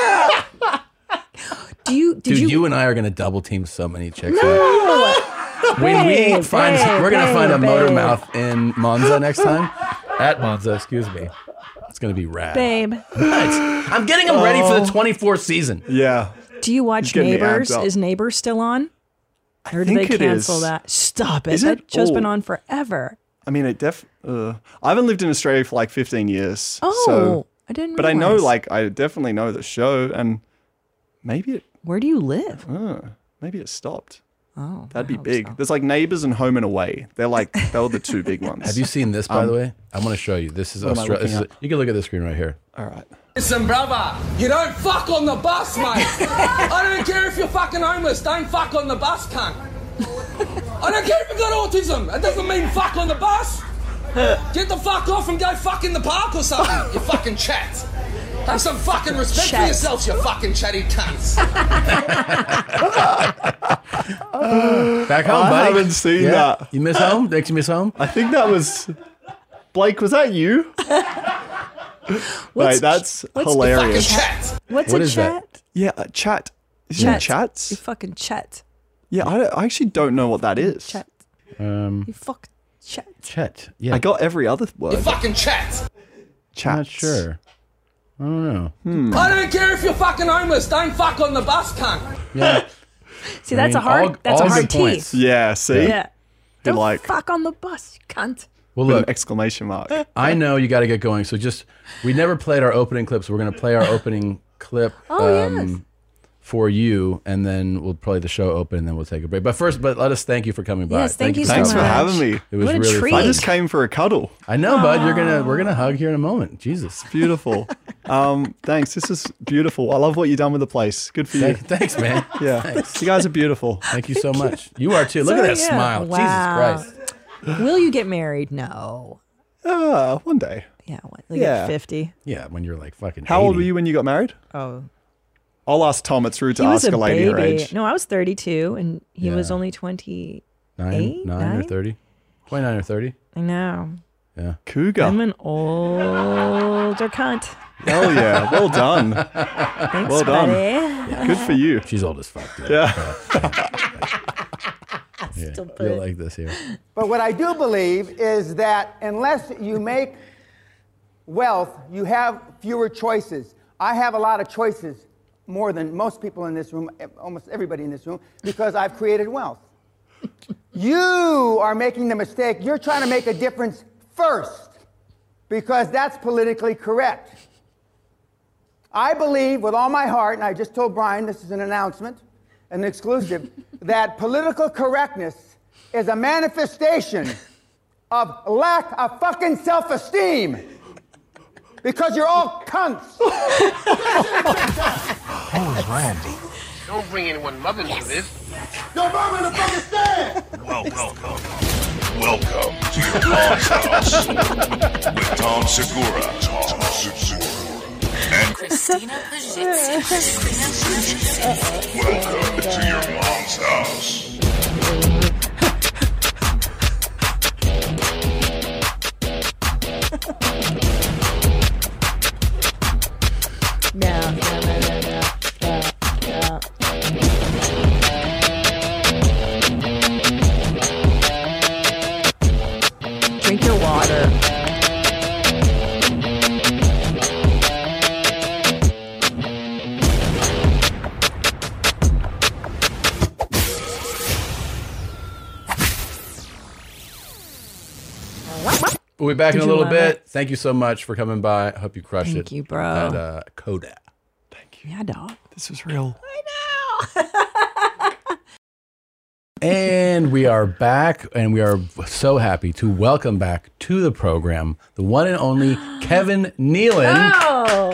Did Dude, you you and I are going to double team so many chicks. No. When we Babe, find, babe, we're going to find a babe, motor babe. mouth in Monza next time. At Monza, excuse me. It's going to be rad. Babe, Right. I'm getting them ready for the 24th season. Yeah. do you watch You're getting me Neighbors? amped up. Is Neighbors still on? Or did think they it cancel is. that? Stop it. Is it? That show's been Oh. on forever. I mean, I haven't lived in Australia for like 15 years. Oh, so, I didn't but I know, realize. like, I definitely know the show, and maybe Where do you live? it stopped. Oh, That'd I be hope big. so. There's like Neighbours and Home and Away. They're the two big ones. Have you seen this, by the way? I want to show you. This is What am I Australia. looking at? You can look at the screen right here. All right. Listen, brother, you don't fuck on the bus, mate. I don't care if you're fucking homeless, don't fuck on the bus, cunt. I don't care if you've got autism, it doesn't mean fuck on the bus. Get the fuck off and go fuck in the park or something, you fucking chat. Have some fucking respect Chat. for yourselves, you fucking chatty cunts. Back home, I buddy. haven't seen that. You miss home? Makes you miss home? I think that was Blake. Was that you? Wait, that's Fucking hilarious. chat. What's What a is that? chat? Yeah, chat. Is it chats? You fucking chat. Yeah, I actually don't know what that is. Chat. You fuck chat. Chet. Yeah. I got every other You word. fucking chat. Chats. Not sure. I don't know. I don't care if you're fucking homeless, don't fuck on the bus, cunt. Yeah. See, that's mean, a hard. all- that's all a hard good T. points. Yeah, see? Yeah. Don't like- fuck on the bus, you cunt. Well, With look, an exclamation mark. I know you got to get going. So just, we never played our opening clip. So we're going to play our opening clip Yes. for you. And then we'll play the show open and then we'll take a break. But first, let us thank you for coming by. Yes, thank you so Thanks for much. having me. It was What a really treat. fun. I just came for a cuddle. I know, bud. We're gonna hug here in a moment. Jesus. Beautiful. Thanks. This is beautiful. I love what you've done with the place. Good for you. Thanks, man. Yeah. You guys are beautiful. Thank you so much. You are too. Look at that yeah. smile. Wow. Jesus Christ. Will you get married? No. One day. Yeah, like Yeah. at 50. Yeah, when you're like fucking. How old 80. were you when you got married? Oh, I'll ask Tom. It's rude to he was ask a a lady her baby. age. No, I was 32, and he was Yeah. only 20. 9 or Nine? 30? 29 or 30? I know. Yeah. Cougar. I'm an older cunt. Hell yeah. Well done. Thanks, Well done. buddy. Good for you. She's old as fuck, dude. Yeah. Yeah. Still put You'll it- like this here. But what I do believe is that unless you make wealth, you have fewer choices. I have a lot of choices, more than most people in this room, almost everybody in this room, because I've created wealth. You are making the mistake. You're trying to make a difference first, because that's politically correct. I believe with all my heart, and I just told Brian, this is an announcement, an exclusive, that political correctness is a manifestation of lack of fucking self-esteem. Because you're all cunts. Who's Randy? Don't bring anyone mother into this. Your mom in the fucking stand. Welcome to your mom's house with Tom Segura. And Christina Pajitsi. welcome to your mom's house. Drink your water. We'll be back in Did a you little love bit. it? Thank you so much for coming by. I hope you crushed Thank it. you, bro. At Coda. Yeah, dog. This was real. And we are back, and we are so happy to welcome back to the program the one and only Kevin Nealon. Oh.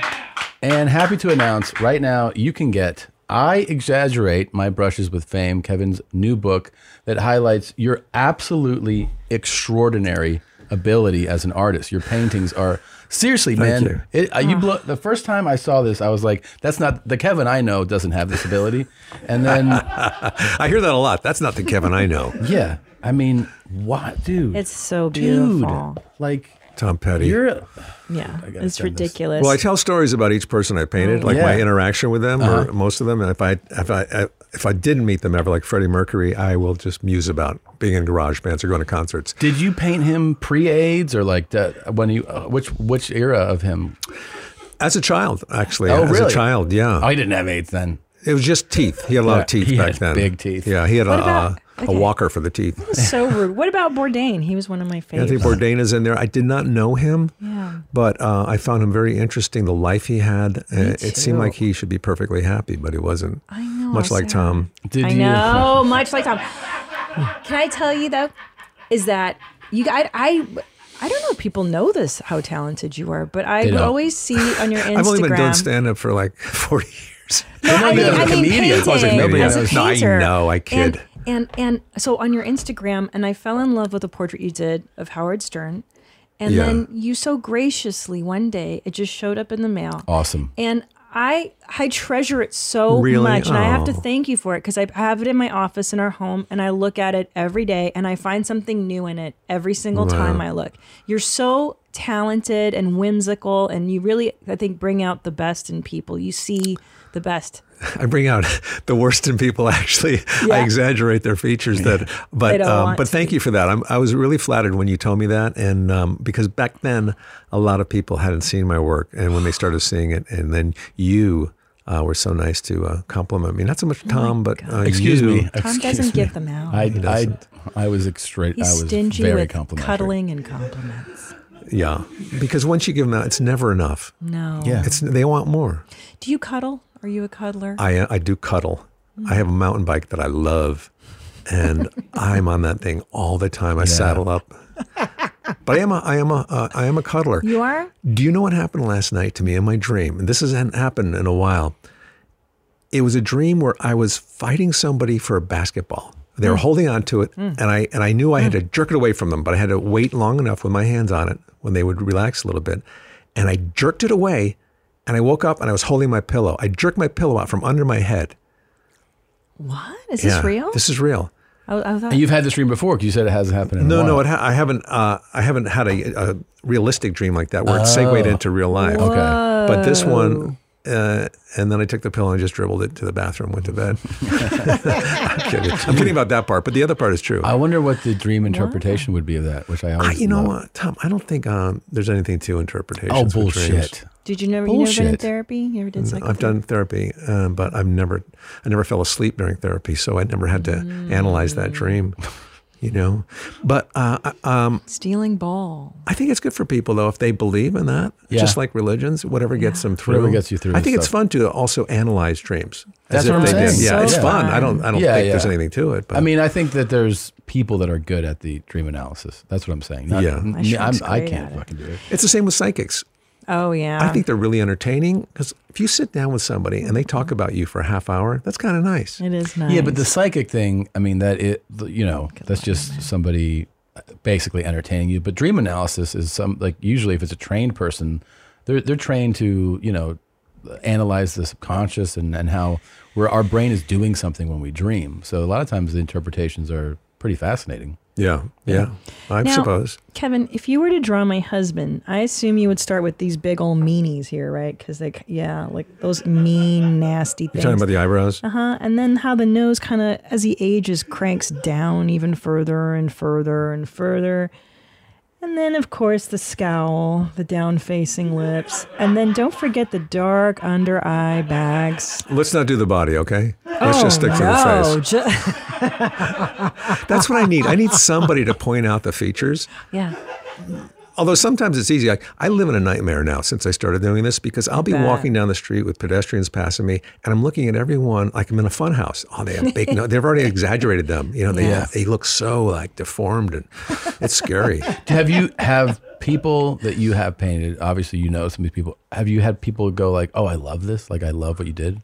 And happy to announce right now you can get I Exaggerate My Brushes with Fame, Kevin's new book that highlights your absolutely extraordinary ability as an artist. Your paintings are seriously, Thank man. The first time I saw this, I was like, "That's not the Kevin I know. Doesn't have this ability." And then, I hear that a lot. That's not the Kevin I know. yeah, I mean, what, dude? It's so beautiful. Dude, like Tom Petty. you're. Yeah, gotta it's send this. ridiculous. Well, I tell stories about each person I painted, like Yeah. my interaction with them, or most of them. And if I didn't meet them ever, like Freddie Mercury, I will just muse about being in garage bands or going to concerts. Did you paint him pre-AIDS or like when you which era of him? As a child, actually. Oh, As really? a child, yeah. Oh, he didn't have AIDS then. It was just teeth. He had a lot Yeah, of teeth he back had then. big teeth. Yeah, he had What about- a okay. walker for the teeth. so rude. What about Bourdain? He was one of my favorites. Anthony Bourdain is in there. I did not know him, Yeah. but I found him very interesting, the life he had. It seemed too. like he should be perfectly happy, but he wasn't. I know. Much like Sarah. Tom. Did I you? know, much like Tom. Can I tell you though, is that you? I don't know if people know this how talented you are, but I They would don't. always see on your Instagram. I've only been doing stand-up for like 40 years. No, I mean, as a I mean comedian. painting Wasn't maybe as a as- no, I painter. know, I kid. And so on your Instagram, and I fell in love with a portrait you did of Howard Stern, and Yeah. then you so graciously one day it just showed up in the mail. Awesome. And I treasure it so Really? much, and I have to Oh. thank you for it because I have it in my office in our home, and I look at it every day, and I find something new in it every single time I look. You're so talented and whimsical, and you really, I think, bring out the best in people. You see the best. I bring out the worst in people. Actually, I Yeah. exaggerate their features. But They don't want but to. thank you for that. I was really flattered when you told me that, and because back then a lot of people hadn't seen my work, and when they started seeing it, and then you were so nice to compliment me. Not so much Tom, but Excuse you. me. Tom Excuse doesn't me. give them out. I was He's I was stingy very with complimentary. cuddling and compliments. Yeah, because once you give them out, it's never enough. No. Yeah. They want more. Do you cuddle? Are you a cuddler? I do cuddle. I have a mountain bike that I love, and I'm on that thing all the time. I saddle up. But I am a cuddler. You are? Do you know what happened last night to me in my dream? And this hasn't happened in a while. It was a dream where I was fighting somebody for a basketball. They were holding on to it, and I knew I had to jerk it away from them, but I had to wait long enough with my hands on it, when they would relax a little bit. And I jerked it away, and I woke up and I was holding my pillow. I jerked my pillow out from under my head. What? Is this real? This is real. I thought, And you've had this dream before because you said it hasn't happened in a while. No, I haven't. I haven't had a realistic dream like that where it segued into real life. Okay. But this one, and then I took the pillow and just dribbled it to the bathroom, went to bed. I'm kidding about that part, but the other part is true. I wonder what the dream interpretation would be of that, which I always You know love. what, Tom? I don't think there's anything to interpretation. Oh, bullshit. did you never been in Bullshit. therapy? You ever did psychotherapy? I've done therapy, but I never fell asleep during therapy, so I never had to analyze that dream. You know, but Stealing ball. I think it's good for people though if they believe in that. Yeah. Just like religions, whatever gets them through. Whatever gets you through I think it's stuff. fun to also analyze dreams. That's as what if I'm they saying. did. Yeah, So it's fun. fun. I don't think there's anything to it. But I mean, I think that there's people that are good at the dream analysis. That's what I'm saying. Yeah. My shrink's I great can't at it. fucking do it. it's the same with psychics. Oh, yeah. I think they're really entertaining because if you sit down with somebody and they talk about you for a half hour, that's kind of nice. it is nice. Yeah, but the psychic thing, I mean, that's just somebody basically entertaining you. But dream analysis is usually if it's a trained person, they're trained to, analyze the subconscious and how our brain is doing something when we dream. So a lot of times the interpretations are pretty fascinating. Yeah. I Now, suppose. Kevin, if you were to draw my husband, I assume you would start with these big old meanies here, right? Because like those mean, nasty You're things. talking about the eyebrows? And then how the nose kind of, as he ages, cranks down even further and further and further. And then, of course, the scowl, the down-facing lips. And then don't forget the dark under-eye bags. Let's not do the body, okay? Let's just stick to the face. That's what I need. I need somebody to point out the features. Yeah. Although sometimes it's easy. I live in a nightmare now since I started doing this because I'll be bet. walking down the street with pedestrians passing me and I'm looking at everyone like I'm in a fun house. Oh, they have big nose. They've already exaggerated them. They look so like deformed and it's scary. Have people that you have painted, obviously some of these people, have you had people go like, oh, I love this? Like, I love what you did?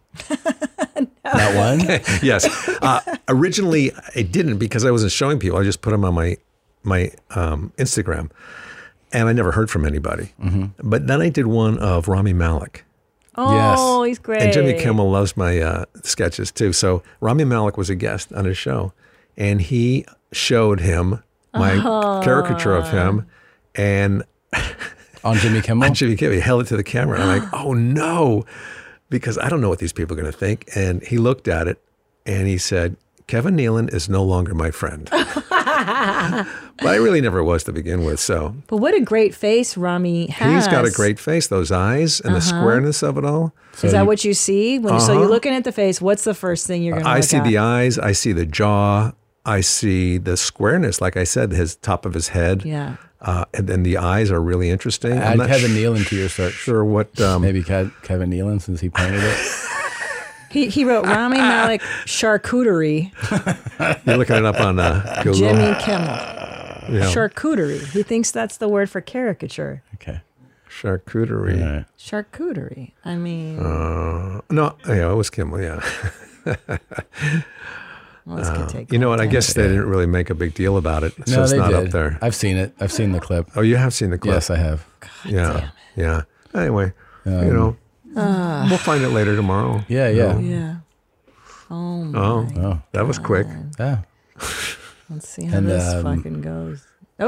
Not one? Yes. Originally, I didn't because I wasn't showing people. I just put them on my Instagram. And I never heard from anybody. Mm-hmm. But then I did one of Rami Malek. Oh, he's great. And Jimmy Kimmel loves my sketches too. So Rami Malek was a guest on his show. And he showed him my caricature of him. And on Jimmy Kimmel? On Jimmy Kimmel. He held it to the camera. And I'm like, oh no. Because I don't know what these people are going to think. And he looked at it and he said, Kevin Nealon is no longer my friend. But I really never was to begin with. So, but what a great face Rami has. He's got a great face, those eyes and the squareness of it all. Is that what you see? So you're looking at the face, what's the first thing you're going to look at? I see the eyes, I see the jaw, I see the squareness, like I said, his top of his head. Yeah. And then the eyes are really interesting. Add Kevin Nealon to your search. Sure what... Maybe Kevin Nealon, since he painted it. He wrote Rami Malek charcuterie. You're looking it up on Google. Jimmy Kimmel. Yeah. Charcuterie. He thinks that's the word for caricature. Okay. Charcuterie. Right. Charcuterie. I mean. No, yeah, it was Kimmel, yeah. Let's take you know what? I guess they didn't really make a big deal about it, so it's not up there. I've seen it. I've seen the clip. Oh, you have seen the clip? Yes, I have. Yeah. Anyway, we'll find it later tomorrow. Yeah. Yeah. Oh, that was quick. Yeah. Let's see how this fucking goes.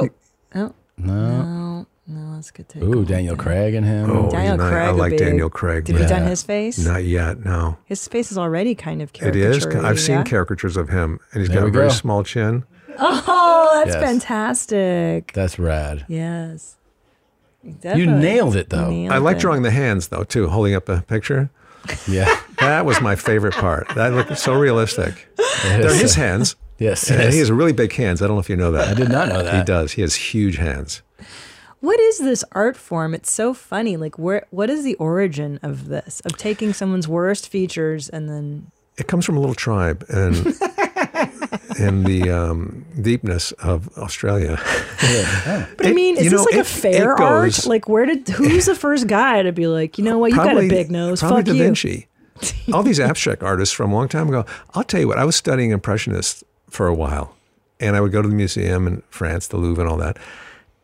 No, let's get take. Ooh, Daniel Craig and him. Oh, Daniel Craig. I like Daniel Craig. Have you done his face? Not yet, no. His face is already kind of caricature. It is. I've seen caricatures of him, and he's got a very small chin. Oh, that's fantastic. That's rad. Yes. You nailed it, though. I like drawing the hands, though, too, holding up the picture. Yeah. That was my favorite part. That looked so realistic. They're his hands. Yes. He has really big hands. I don't know if you know that. I did not know that. He does. He has huge hands. What is this art form? It's so funny. Like, what is the origin of this? Of taking someone's worst features and then... It comes from a little tribe and in the deepness of Australia. But I mean, is this like a fair art? Like, who's the first guy to be like, you know what, you got a big nose, probably fuck Da you. Vinci. All these abstract artists from a long time ago. I'll tell you what, I was studying Impressionists for a while, and I would go to the museum in France, the Louvre and all that.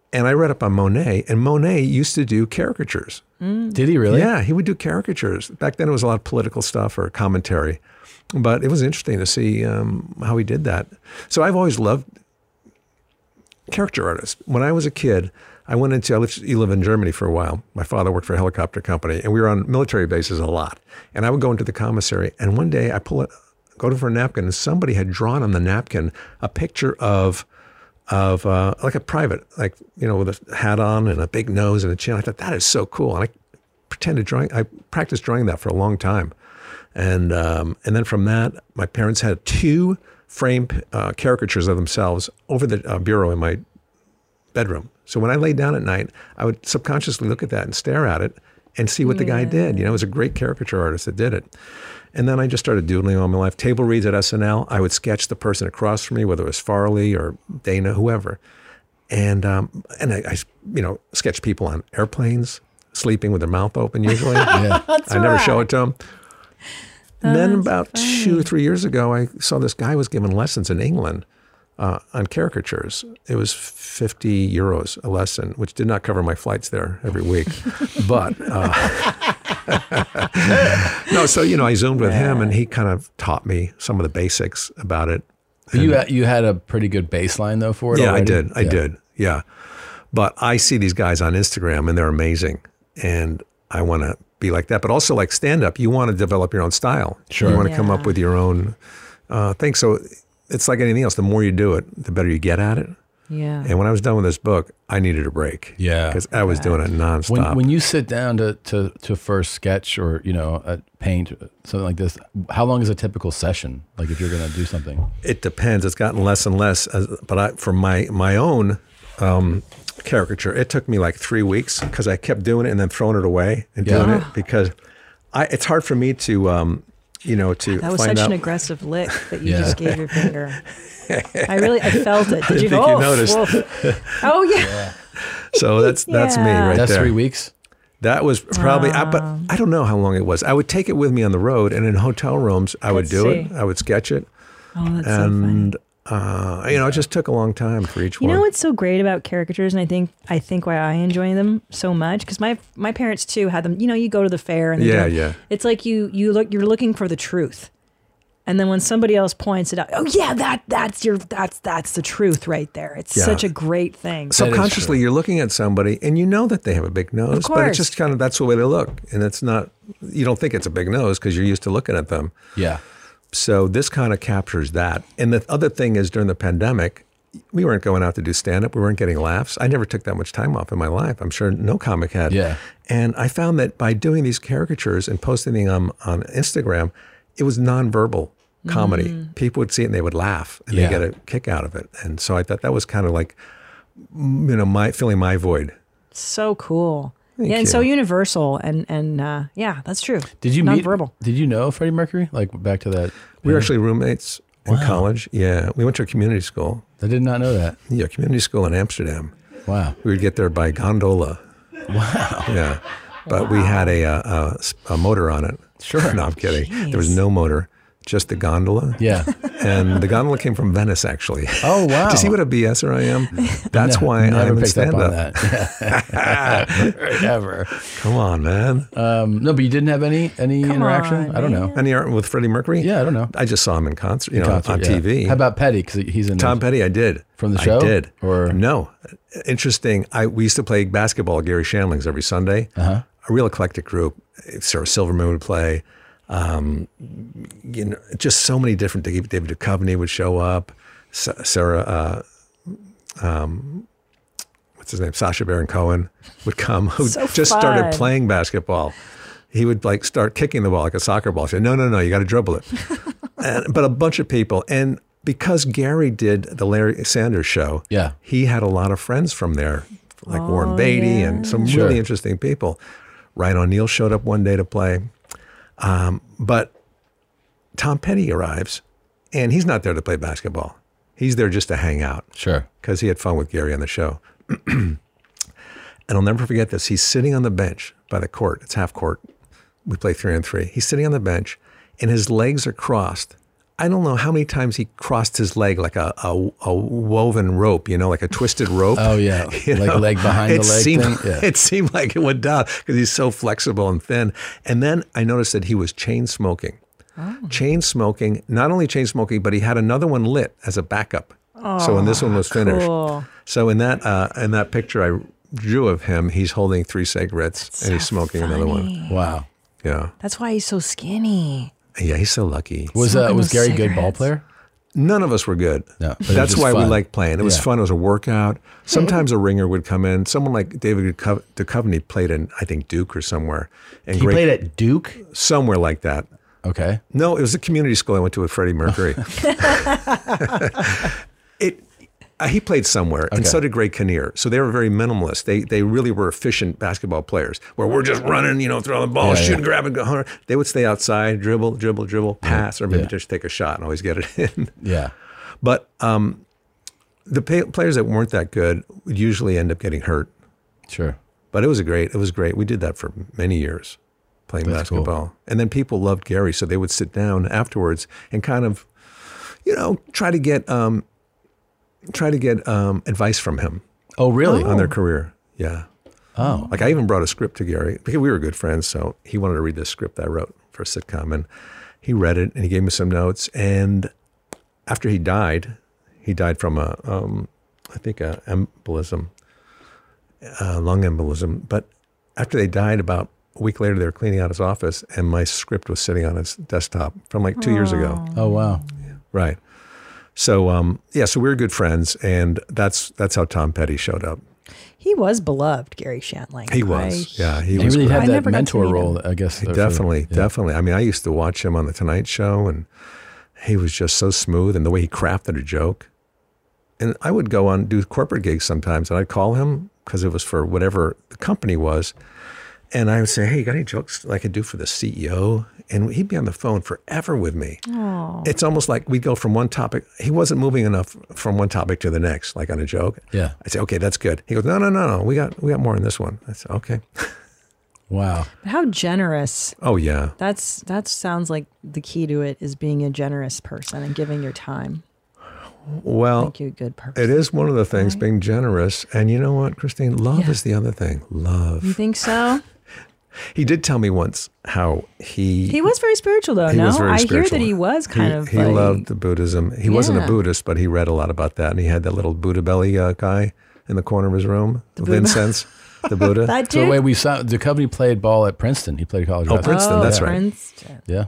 And I read up on Monet, and Monet used to do caricatures. Did he really? Yeah, he would do caricatures. Back then, it was a lot of political stuff or commentary, but it was interesting to see how he did that. So I've always loved character artists. When I was a kid, I lived in Germany for a while. My father worked for a helicopter company, and we were on military bases a lot. And I would go into the commissary, and one day I go for a napkin, and somebody had drawn on the napkin a picture of like a private, like, with a hat on and a big nose and a chin. I thought, that is so cool. And I practiced drawing that for a long time. And then from that, my parents had 2 framed caricatures of themselves over the bureau in my bedroom. So when I laid down at night, I would subconsciously look at that and stare at it and see what the guy did. It was a great caricature artist that did it. And then I just started doodling all my life. Table reads at SNL. I would sketch the person across from me, whether it was Farley or Dana, whoever. And I sketched people on airplanes, sleeping with their mouth open usually. I never show it to them. And then about 2 or 3 years ago, I saw this guy was giving lessons in England on caricatures. It was 50 euros a lesson, which did not cover my flights there every week. But no, so I zoomed with him, and he kind of taught me some of the basics about it. You had a pretty good baseline though for it. Yeah, already? I did. Yeah, but I see these guys on Instagram, and they're amazing, and I want to be like that. But also, like stand up, you want to develop your own style. Sure, you want to come up with your own thing. So it's like anything else. The more you do it, the better you get at it. Yeah. And when I was done with this book, I needed a break. Yeah. Because I was doing it nonstop. When you sit down to first sketch or, paint, something like this, how long is a typical session? Like if you're going to do something? It depends. It's gotten less and less. But for my own caricature, it took me like 3 weeks because I kept doing it and then throwing it away and doing it because it's hard for me to, that was such an aggressive lick that you just gave your finger. I felt it. Did you? Think you noticed? Oh yeah. So that's me right That's there. 3 weeks. That was probably, but I don't know how long it was. I would take it with me on the road, and in hotel rooms, I would do it. I would sketch it. Oh, that's so funny. It just took a long time for each one. You know what's so great about caricatures, and I think why I enjoy them so much, because my parents too had them. You go to the fair and it's like you're looking for the truth, and then when somebody else points it out, oh yeah, that's the truth right there. It's such a great thing. Subconsciously, you're looking at somebody, and you know that they have a big nose, but it's just kind of that's the way they look, and it's not. You don't think it's a big nose because you're used to looking at them. Yeah. So this kind of captures that. And the other thing is during the pandemic, we weren't going out to do stand-up. We weren't getting laughs. I never took that much time off in my life. I'm sure no comic had. Yeah. And I found that by doing these caricatures and posting them on Instagram, it was nonverbal comedy. People would see it and they would laugh and they get a kick out of it. And so I thought that was kind of like, filling my void. So cool. Thank and you. so universal, and that's true. Did you nonverbal? Did you know Freddie Mercury? Like back to that. We were actually roommates in college. Yeah, we went to a community school. I did not know that. Yeah, community school in Amsterdam. Wow. We would get there by gondola. Wow. Yeah, but we had a motor on it. Sure. No, I'm kidding. There was no motor, just the gondola. Yeah. And the gondola came from Venice, actually. Oh, wow. Do you see what a BSer I am? That's why I'm in stand-up. Never. Come on, man. No, but you didn't have any interaction? I don't know. Any art with Freddie Mercury? Yeah, I don't know. I just saw him in concert, on TV. How about Petty? Because he's in Tom Petty, I did. From the show? I did. Or no. Interesting. We used to play basketball at Gary Shandling's every Sunday. A real eclectic group. Sarah Silverman would play. Just so many different. David Duchovny would show up. Sarah, what's his name? Sacha Baron Cohen would come. Who just started playing basketball. He would start kicking the ball like a soccer ball. He said, no, you got to dribble it. But a bunch of people, and because Gary did the Larry Sanders Show, he had a lot of friends from there, like Warren Beatty and some really interesting people. Ryan O'Neal showed up one day to play. But Tom Petty arrives, and he's not there to play basketball. He's there just to hang out. Sure. Because he had fun with Gary on the show. And I'll never forget this. He's sitting on the bench by the court. It's half court. We play 3-on-3. He's sitting on the bench, and his legs are crossed I don't know how many times he crossed his leg like a woven rope, like a twisted rope. Oh, yeah. Like leg behind the leg thing. Yeah. It seemed like it went down because he's so flexible and thin. And then I noticed that he was chain smoking. Chain smoking, not only chain smoking, but he had another one lit as a backup. So when this one was finished. Cool. So in that picture I drew of him, he's holding 3 cigarettes and he's smoking another one. Wow. Yeah. That's why he's so skinny. Yeah, he's so lucky. Was Gary a good ball player? None of us were good. No, but that's why we fun. liked playing. It was fun. It was a workout. Sometimes a ringer would come in. Someone like David Duchovny played in, I think, Duke or somewhere. And he played at Duke? Somewhere like that. Okay. No, it was a community school I went to with Freddie Mercury. He played somewhere, and so did Greg Kinnear. So they were very minimalist. They really were efficient basketball players, where we're just running, throwing the ball, shoot, grab, and go. They would stay outside, dribble, pass, or maybe just take a shot and always get it in. Yeah. But the players that weren't that good would usually end up getting hurt. Sure. But it was great. We did that for many years, playing basketball. Cool. And then people loved Gary, so they would sit down afterwards and kind of, try to get advice from him. Oh, really? On their career. Yeah. Oh. Like I even brought a script to Gary because we were good friends. So he wanted to read this script I wrote for a sitcom, and he read it and he gave me some notes. And after he died from a embolism, lung embolism. But after they died, about a week later, they were cleaning out his office, and my script was sitting on his desktop from like 2 years ago. Oh, wow. Yeah. Right. So, so we were good friends, and that's how Tom Petty showed up. He was beloved, Gary Shandling. He was. Yeah, he was really great. had that mentor role, I guess. Definitely. I mean, I used to watch him on The Tonight Show, and he was just so smooth, and the way he crafted a joke. And I would go on, do corporate gigs sometimes, and I'd call him because it was for whatever the company was. And I would say, hey, you got any jokes I could do for the CEO? And he'd be on the phone forever with me. Aww. It's almost like we'd go from one topic. He wasn't moving enough from one topic to the next, like on a joke. Yeah. I'd say, okay, that's good. He goes, no. We got more in this one. I said, okay. Wow. How generous. Oh, yeah. That sounds like the key to it is being a generous person and giving your time. Well, make you a good person. It is one of the things, being generous. And you know what, Christine? Love is the other thing. Love. You think so? He did tell me once how he was very spiritual, though. Was very spiritual. I hear that he was kind of. He loved the Buddhism. He wasn't a Buddhist, but he read a lot about that. And he had that little Buddha belly guy in the corner of his room with incense. The Buddha. That so the way we saw the company played ball at Princeton. He played college basketball. Princeton. That's right. Princeton. Yeah.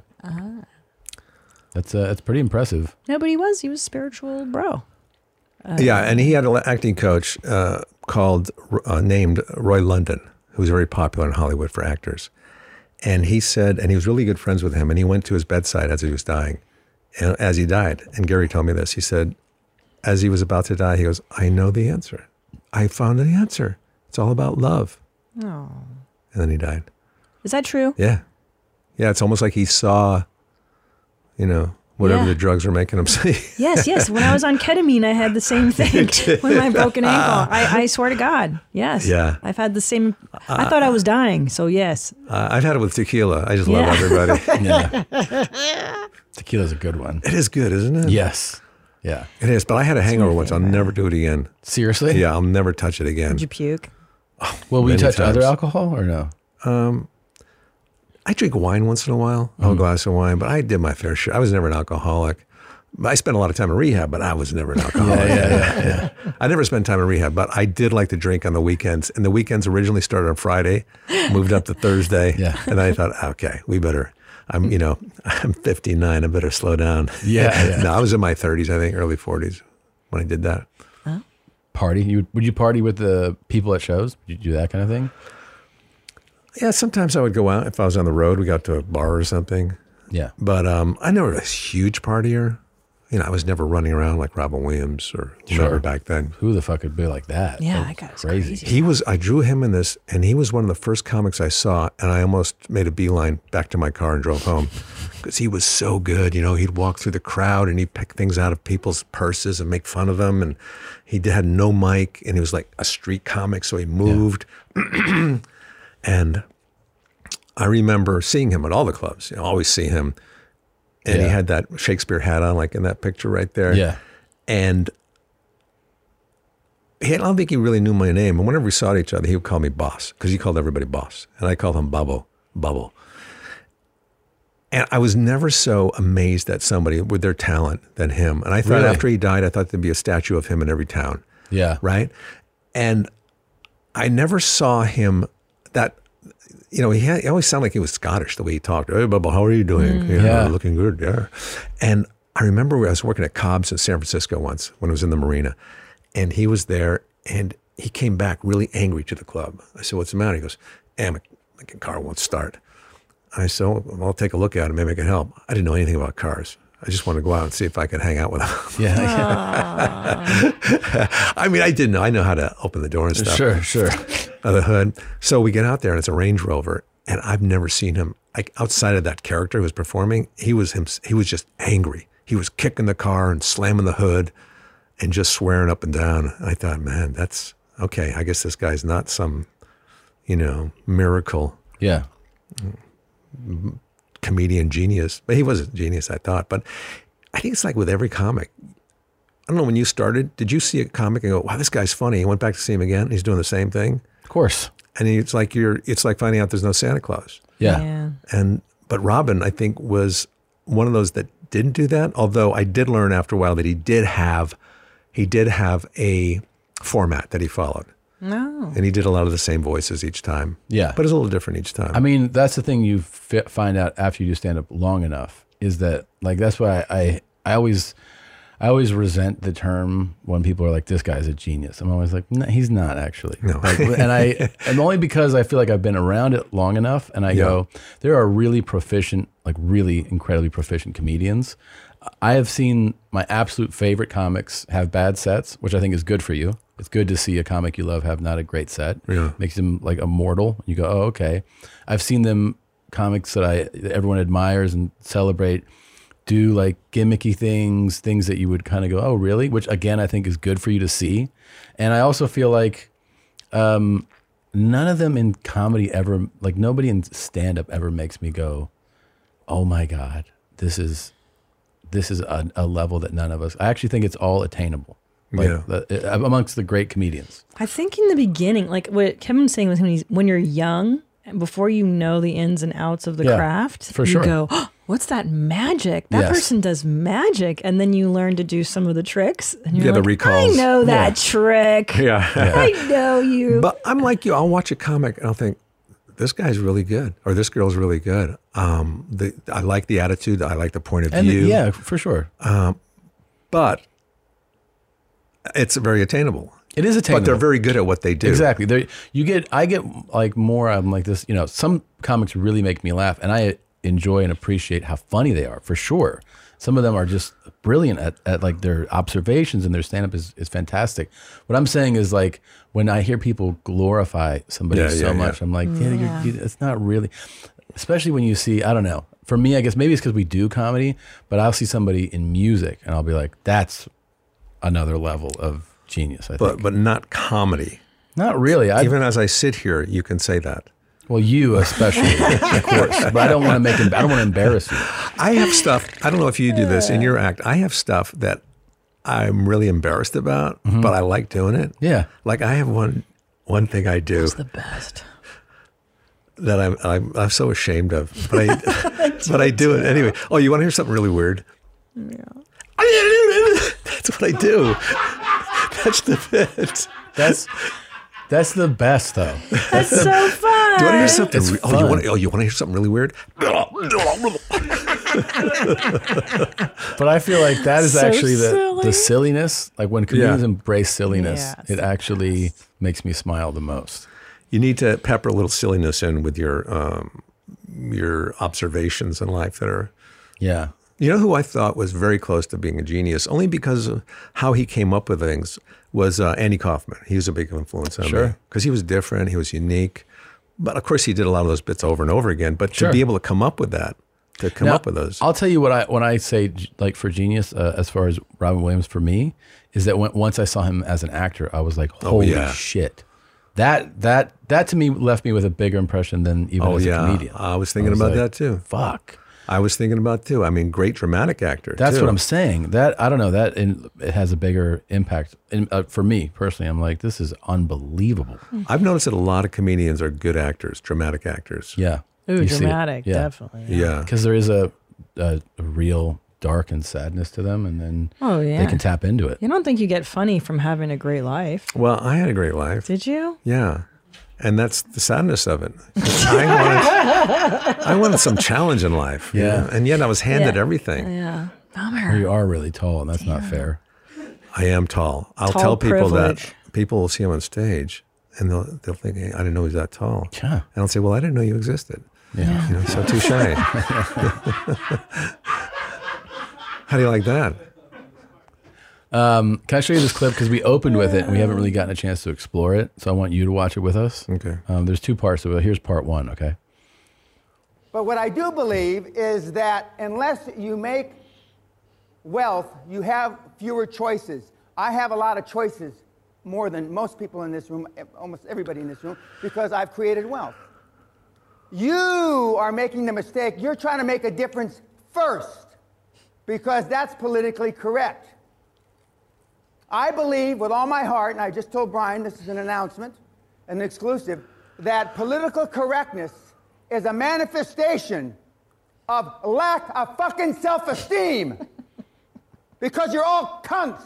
That's pretty impressive. No, but he was spiritual, bro. And he had an acting coach named Roy London, who was very popular in Hollywood for actors. And he said, and he was really good friends with him, and he went to his bedside as he was dying, and as he died. And Gary told me this. He said, as he was about to die, he goes, I know the answer. I found the answer. It's all about love. Oh. And then he died. Is that true? Yeah. Yeah, it's almost like he saw, whatever the drugs were making him say. Yes. When I was on ketamine, I had the same thing with my broken ankle. I swear to God. Yes. Yeah. I've had the same. I thought I was dying. So yes. I've had it with tequila. I just love everybody. Yeah. Tequila's a good one. It is good, isn't it? Yes. Yeah. It is. But I had a hangover once. I'll never do it again. Seriously? Yeah, I'll never touch it again. Did you puke? Well, will you touch other alcohol or no? I drink wine once in a while, a glass of wine, but I did my fair share. I was never an alcoholic. I spent a lot of time in rehab, but I was never an alcoholic. Yeah. I never spent time in rehab, but I did like to drink on the weekends. And the weekends originally started on Friday, moved up to Thursday. Yeah. And I thought, okay, we better, I'm 59, I better slow down. Yeah. No, I was in my 30s, I think, early 40s when I did that. Party? Would you party with the people at shows? Would you do that kind of thing? Yeah, sometimes I would go out. If I was on the road, we got to a bar or something. Yeah. But I never was a huge partier. I was never running around like Robin Williams or whoever back then. Who the fuck would be like that? Yeah, that guy was crazy. I drew him in this, and he was one of the first comics I saw, and I almost made a beeline back to my car and drove home because he was so good. He'd walk through the crowd, and he'd pick things out of people's purses and make fun of them, and he had no mic, and he was like a street comic, so he moved. Yeah. And I remember seeing him at all the clubs. I always see him. and he Yeah. had that Shakespeare hat on, like in that picture right there. Yeah. And I don't think he really knew my name. And whenever we saw each other, he would call me boss because he called everybody boss. And I called him Bubble. And I was never so amazed at somebody with their talent than him. And I thought Really? after he died, I thought there'd be a statue of him in every town. Yeah. Right. And I never saw him that, you know, he always sounded like he was Scottish the way he talked. Hey, Bubble, how are you doing? Yeah. Looking good. Yeah. And I remember I was working at Cobb's in San Francisco once when I was in the marina, and he was there, and he came back really angry to the club. I said, "What's the matter?" He goes, my car won't start." I said, "Well, I'll take a look at it. Maybe I can help." I didn't know anything about cars. I just wanted to go out and see if I could hang out with him. Yeah. I mean, I didn't know. I know how to open the door and stuff. Sure. The hood. So we get out there, and it's a Range Rover, and I've never seen him, like, outside of that character who was performing. He was just angry. He was kicking the car and slamming the hood and just swearing up and down. I thought, man, that's okay. I guess this guy's not some, miracle Yeah. comedian genius. But he was a genius, I thought. But I think it's like with every comic. I don't know, when you started, did you see a comic and go, wow, this guy's funny? You went back to see him again. He's doing the same thing. Of course. And it's like finding out there's no Santa Claus. Yeah. But Robin, I think, was one of those that didn't do that. Although I did learn after a while that he did have a format that he followed. No. And he did a lot of the same voices each time. Yeah. But it's a little different each time. I mean, that's the thing you find out after you do stand up long enough is that, like, that's why I always resent the term when people are like, this guy's a genius. I'm always like, no, he's not actually. No. Like, and only because I feel like I've been around it long enough, and I go, there are really proficient, like really incredibly proficient comedians. I have seen my absolute favorite comics have bad sets, which I think is good for you. It's good to see a comic you love have not a great set. Yeah. Makes them like immortal. You go, oh, okay. I've seen them comics that everyone admires and celebrate do like gimmicky things that you would kind of go, oh, really? Which again, I think is good for you to see. And I also feel like none of them in comedy ever, like nobody in stand-up ever makes me go, oh my God, this is a level that none of us, I actually think it's all attainable. Like amongst the great comedians. I think in the beginning, like what Kevin was saying was when you're young, and before you know the ins and outs of the craft, for you sure. go, oh, what's that magic? That person does magic. And then you learn to do some of the tricks. And you're the like, recalls. I know that trick. Yeah. I know you. But I'm like you. I'll watch a comic and I'll think, this guy's really good, or this girl's really good. I like the attitude. I like the point of view. Yeah, for sure. But it's very attainable. It is attainable. But they're very good at what they do. Exactly. I get like more, I'm like this, some comics really make me laugh, and I enjoy and appreciate how funny they are, for sure. Some of them are just brilliant at like their observations, and their stand-up is fantastic. What I'm saying is, like, when I hear people glorify somebody so much, I'm like, it's not really, especially when you see, I don't know, for me, I guess maybe it's because we do comedy, but I'll see somebody in music and I'll be like, that's another level of genius, I think. But not comedy. Not really. Even as I sit here, you can say that. Well, you especially, of course. But I don't want to embarrass you. I have stuff, I don't know if you do this in your act, I have stuff that I'm really embarrassed about, but I like doing it. Yeah. Like I have one thing I do. It's the best. That I'm so ashamed of, but I do it anyway. Oh, you want to hear something really weird? Yeah. That's what I do. That's the bit. That's the best, though. That's so fun. Do you want to hear something? You want to hear something really weird? But I feel like that is So actually silly. the silliness. Like when comedians embrace silliness, Yes. it actually makes me smile the most. You need to pepper a little silliness in with your observations in life that are. Yeah. You know who I thought was very close to being a genius, only because of how he came up with things, was Andy Kaufman. He was a big influence on me because he was different, he was unique. But of course, he did a lot of those bits over and over again. But to be able to come up with that, up with those. I'll tell you when I say like for genius, as far as Robin Williams for me, is that once I saw him as an actor, I was like, holy shit. That to me left me with a bigger impression than even as a comedian. I was thinking about that too. Fuck. I was thinking about too. I mean, great dramatic actor. That's too. what I'm saying. That I don't know. It has a bigger impact for me personally. I'm like, this is unbelievable. I've noticed that a lot of comedians are good actors, dramatic actors. Yeah. Ooh, You see it. dramatic, Yeah. definitely. Yeah. Because there is a real dark and sadness to them, and then they can tap into it. You don't think you get funny from having a great life? Well, I had a great life. Did you? Yeah. And that's the sadness of it. I wanted some challenge in life. you Yeah. know? And yet I was handed everything. Yeah. Or you are really tall, and that's not fair. I am tall. I'll Tall tell people privilege. that people will see him on stage and they'll think, hey, I didn't know he was that tall. Yeah. And I'll say, well, I didn't know you existed. Yeah. You know, so touche. How do you like that? Can I show you this clip? Because we opened with it, and we haven't really gotten a chance to explore it. So I want you to watch it with us. Okay. There's 2 parts of it. Here's part 1, okay? But what I do believe is that unless you make wealth, you have fewer choices. I have a lot of choices, more than most people in this room, almost everybody in this room, because I've created wealth. You are making the mistake. You're trying to make a difference first, because that's politically correct. I believe with all my heart, and I just told Brian, this is an announcement, an exclusive, that political correctness is a manifestation of lack of fucking self-esteem. Because you're all cunts.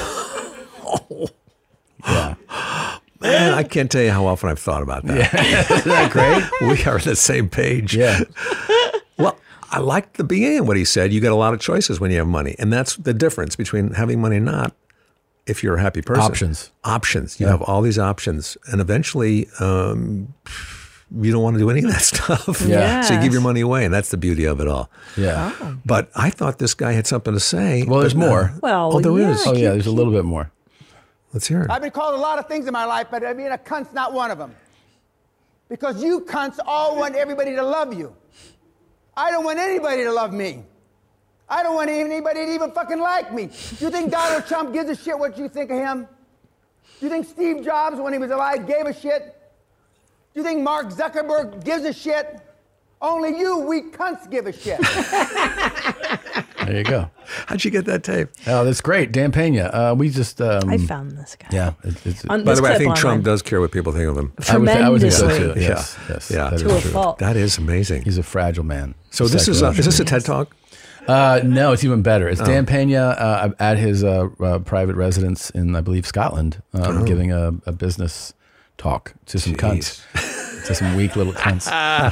Man, I can't tell you how often I've thought about that. Isn't that great? We are on the same page. Yeah. Well, I like the beginning of what he said. You get a lot of choices when you have money. And that's the difference between having money and not. If you're a happy person. Options. You have all these options. And eventually, you don't want to do any of that stuff. Yeah. So you give your money away. And that's the beauty of it all. Yeah. But I thought this guy had something to say. Well, there's more. Well, there yeah, is. Oh, yeah, there's a little bit more. Let's hear it. I've been called a lot of things in my life, but I mean, a cunt's not one of them. Because you cunts all want everybody to love you. I don't want anybody to love me. I don't want anybody to even fucking like me. Do you think Donald Trump gives a shit what you think of him? Do you think Steve Jobs, when he was alive, gave a shit? Do you think Mark Zuckerberg gives a shit? Only you weak cunts give a shit. There you go. How'd you get that tape? Oh, that's great. Dan Pena. We just... I found this guy. Yeah. On By this the way, I clip think online. Trump does care what people think of him. I would think so Tremendously. too. Yes. Yes. Yeah. That To is a true. fault. That is amazing. He's a fragile man. So this is this a TED Talk? No, it's even better. It's Dan Pena at his private residence in, I believe, Scotland, giving a business talk to some cunts, to some weak little cunts.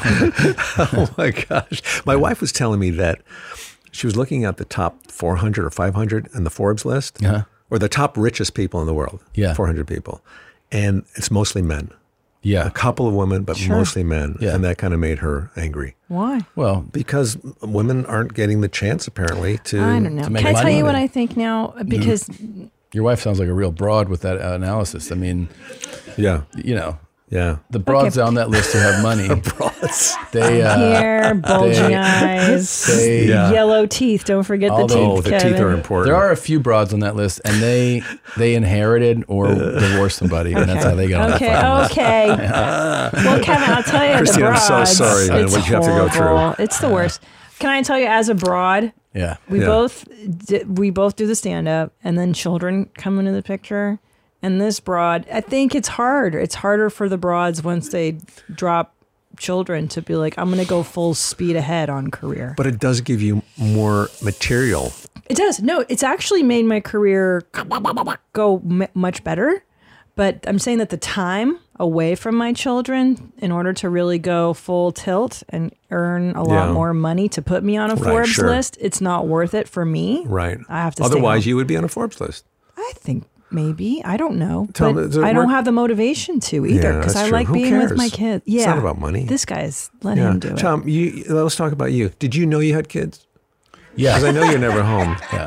Oh my gosh. My wife was telling me that she was looking at the top 400 or 500 in the Forbes list, or the top richest people in the world, 400 people. And it's mostly men. Yeah. A couple of women, but mostly men. Yeah. And that kind of made her angry. Why? Well, because women aren't getting the chance, apparently, to I don't know. to make Can I tell money. you what I think now? Because Your wife sounds like a real broad with that analysis. I mean, Yeah. you know, Yeah. the broads on that list who have money, Broads. they hair, bulging eyes, they- Yeah. yellow teeth. Don't forget the All teeth, the- Oh, the Kevin. teeth are important. there are a few broads on that list, and they inherited or divorced somebody, and that's how they got on Okay, the fucking list. okay. Well, Kevin, I'll tell you, Christine, the I'm broads, so sorry, man, it's what you have to go through. horrible. It's the worst. Can I tell you, as a broad, Yeah. we Yeah. both do the stand up, and then children come into the picture. And this broad, I think it's hard. It's harder for the broads once they drop children to be like, I'm going to go full speed ahead on career. But it does give you more material. It does. No, it's actually made my career go much better. But I'm saying that the time away from my children in order to really go full tilt and earn a lot Yeah. more money to put me on a Right, Forbes sure. list, it's not worth it for me. Right. I have to stay Otherwise, home. you would be on a Forbes list. I think maybe. I don't know. Tell but me, does it I don't work? have the motivation to either Yeah, because that's I true. like Who being with cares? my kids. Yeah. It's not about money. This guy's, let him do it. Tom, let's talk about you. Did you know you had kids? Yeah. Because I know you're never home. Yeah.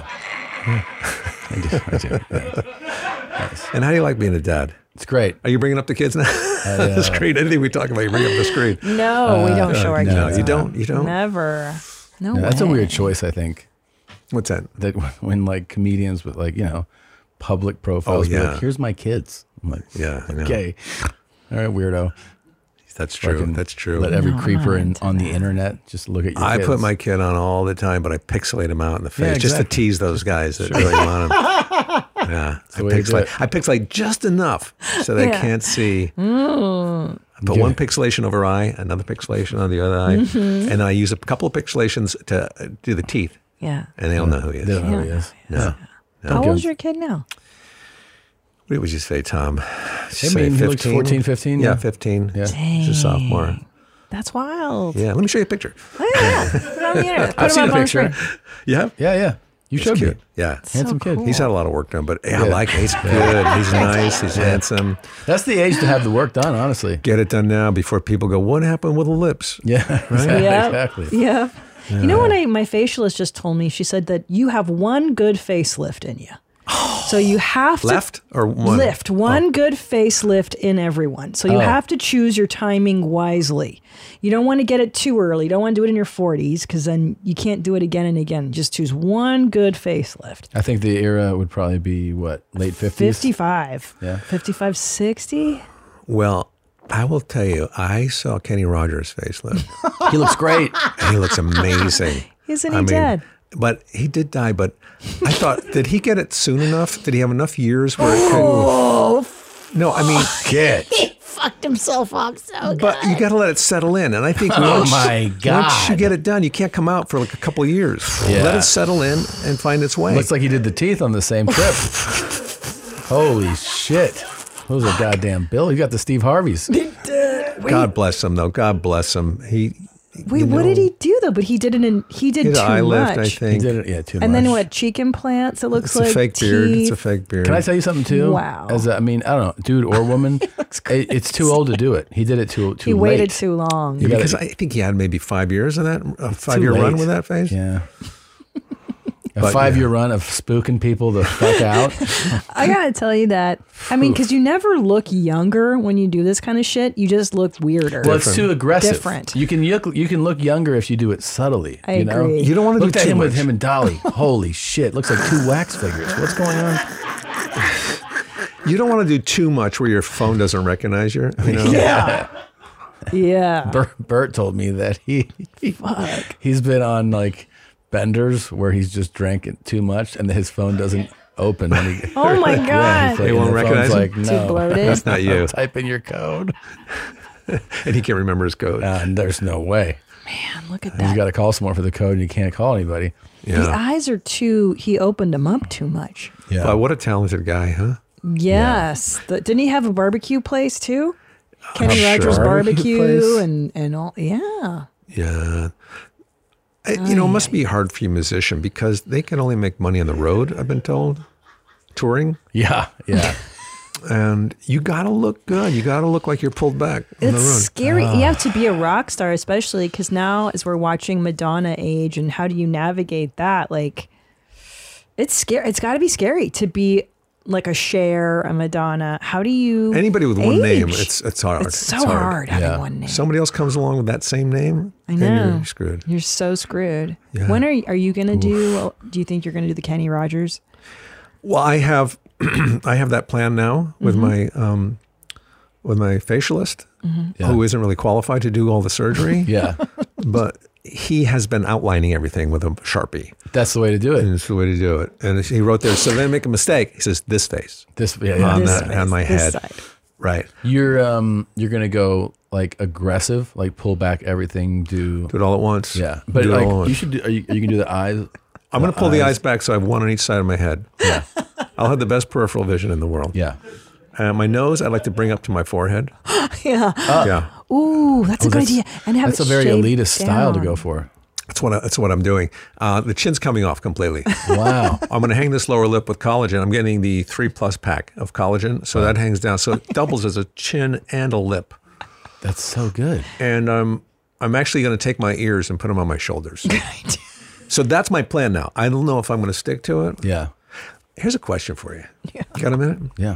I do. Yeah. Nice. And how do you like being a dad? It's great. Are you bringing up the kids now? The screen. Anything we talk about, you bring up the screen. No, we don't show our no, kids. You don't. You don't. Never. No, Yeah, that's a way. weird choice, I think. What's that? That when like comedians with like, public profiles, Oh, be yeah. like, here's my kids. I'm like, Yeah. I know. okay. All right, weirdo. That's true. Fucking That's true. Let every No, I'm creeper not on the internet just look at your I kids. put my kid on all the time, but I pixelate him out in the face Yeah, just to exactly. tease those guys that really want him. Yeah, the way to do it. I pixelate just enough so they Yeah. can't see. Put one pixelation over eye, another pixelation on the other eye, and then I use a couple of pixelations to do the teeth, Yeah. and they don't know who he is. They don't know who he is. No. How old's your kid now? What would you say, Tom? I Say mean, he looks 14, 15. Yeah, 15. Yeah. He's a sophomore. That's wild. Yeah, let me show you a picture. Oh, yeah. Put it on the internet. Put I've him seen up a on picture. screen. Yeah, Yeah. You he's showed me. cute. Yeah, Handsome kid. cool. he's had a lot of work done, but I Yeah. like him. He's good. He's nice. He's handsome. That's the age to have the work done, honestly. Get it done now before people go, what happened with the lips? Yeah, exactly. Yep. exactly. Yeah. You know what my facialist just told me? She said that you have one good facelift in you. So you have to Left or one? lift one good facelift in everyone. So you have to choose your timing wisely. You don't want to get it too early. You don't want to do it in your 40s because then you can't do it again and again. Just choose one good facelift. I think the era would probably be what, late 50s? 55. Yeah. 55, 60. Well, I will tell you, I saw Kenny Rogers' facelift. He looks great. And he looks amazing. Isn't he dead? But he did die. But I thought, did he get it soon enough? Did he have enough years where it could? No, I mean, Fucked himself up so good. but you got to let it settle in. And I think Oh once, my once God. you get it done, you can't come out for like a couple of years. Yeah. Let it settle in and find its way. Looks like he did the teeth on the same trip. Holy shit. What was a goddamn bill? He got the Steve Harveys. God bless him, though. God bless him. Wait, what did he do though? But he did He too did an eye lift, I much. He think. did it, yeah, too And much. then what? Cheek implants? It looks It's like a fake beard. It's a teeth. fake beard. Can I tell you something too? Wow. I don't know, dude or woman, it's too old to do it. He did it too He late. waited too long. You gotta- Because I think he had maybe 5 years of that, a 5-year too run late. with that face. Yeah. A But, 5-year run of spooking people the fuck out. I gotta tell you that. I mean, because you never look younger when you do this kind of shit. You just look weirder. Well, it's too aggressive. Different. You can look younger if you do it subtly. I you know? agree. You don't want to Looked do at too him much. with him and Dolly. Holy shit! Looks like two wax figures. What's going on? You don't want to do too much where your phone doesn't recognize you. You know? Yeah. Yeah. Bert told me that he's been on like benders where he's just drank it too much and his phone doesn't open when he. Oh my Yeah, God. he's They and won't the phone's recognize him? like, Too no, bloated? That's not you. Type in your code. And he can't remember his code. And there's no way. Man, look at He's that. got to call someone for the code and you can't call anybody. The Yeah. eyes are too. He opened them up too much. Yeah. But what a talented guy, huh? Yes. Didn't he have a barbecue place too? Kenny I'm Rogers sure. Barbecue Place? and all. Yeah. Yeah. It must be hard for you, musician, because they can only make money on the road, I've been told, touring. Yeah. And you got to look good. You got to look like you're pulled back on the It's road. scary. You have to be a rock star, especially because now, as we're watching Madonna age, and how do you navigate that? Like, it's scary. It's got to be scary to be like a Cher, a Madonna. How do you? Anybody with one name, age? it's hard. It's so hard having Yeah. one name. Somebody else comes along with that same name, I and know. you're screwed. You're so screwed. Yeah. When are you going to do? Do you think you're going to do the Kenny Rogers? Well, I have I have that plan now with Mm-hmm. my facialist, Yeah. who isn't really qualified to do all the surgery. Yeah. But he has been outlining everything with a Sharpie. That's the way to do it. And it's the way to do it. And he wrote there, so then make a mistake. He says, this face on, This that, face, on my this head. side. Right. You're gonna go like aggressive, like pull back everything, do Do it all at once. yeah. But do it all at like once. you should do, are you can do the eyes. I'm going to pull the eyes back so I have one on each side of my head. Yeah. I'll have the best peripheral vision in the world. Yeah. My nose, I'd like to bring up to my forehead. Yeah. Yeah. Ooh, that's a good idea. And have That's it a very shaved elitist style to down. go for. That's what I'm doing. The chin's coming off completely. Wow. I'm going to hang this lower lip with collagen. I'm getting the 3+ pack of collagen. So that hangs down. So it doubles as a chin and a lip. That's so good. And I'm actually going to take my ears and put them on my shoulders. So that's my plan now. I don't know if I'm going to stick to it. Yeah. Here's a question for you. Got a minute? Yeah.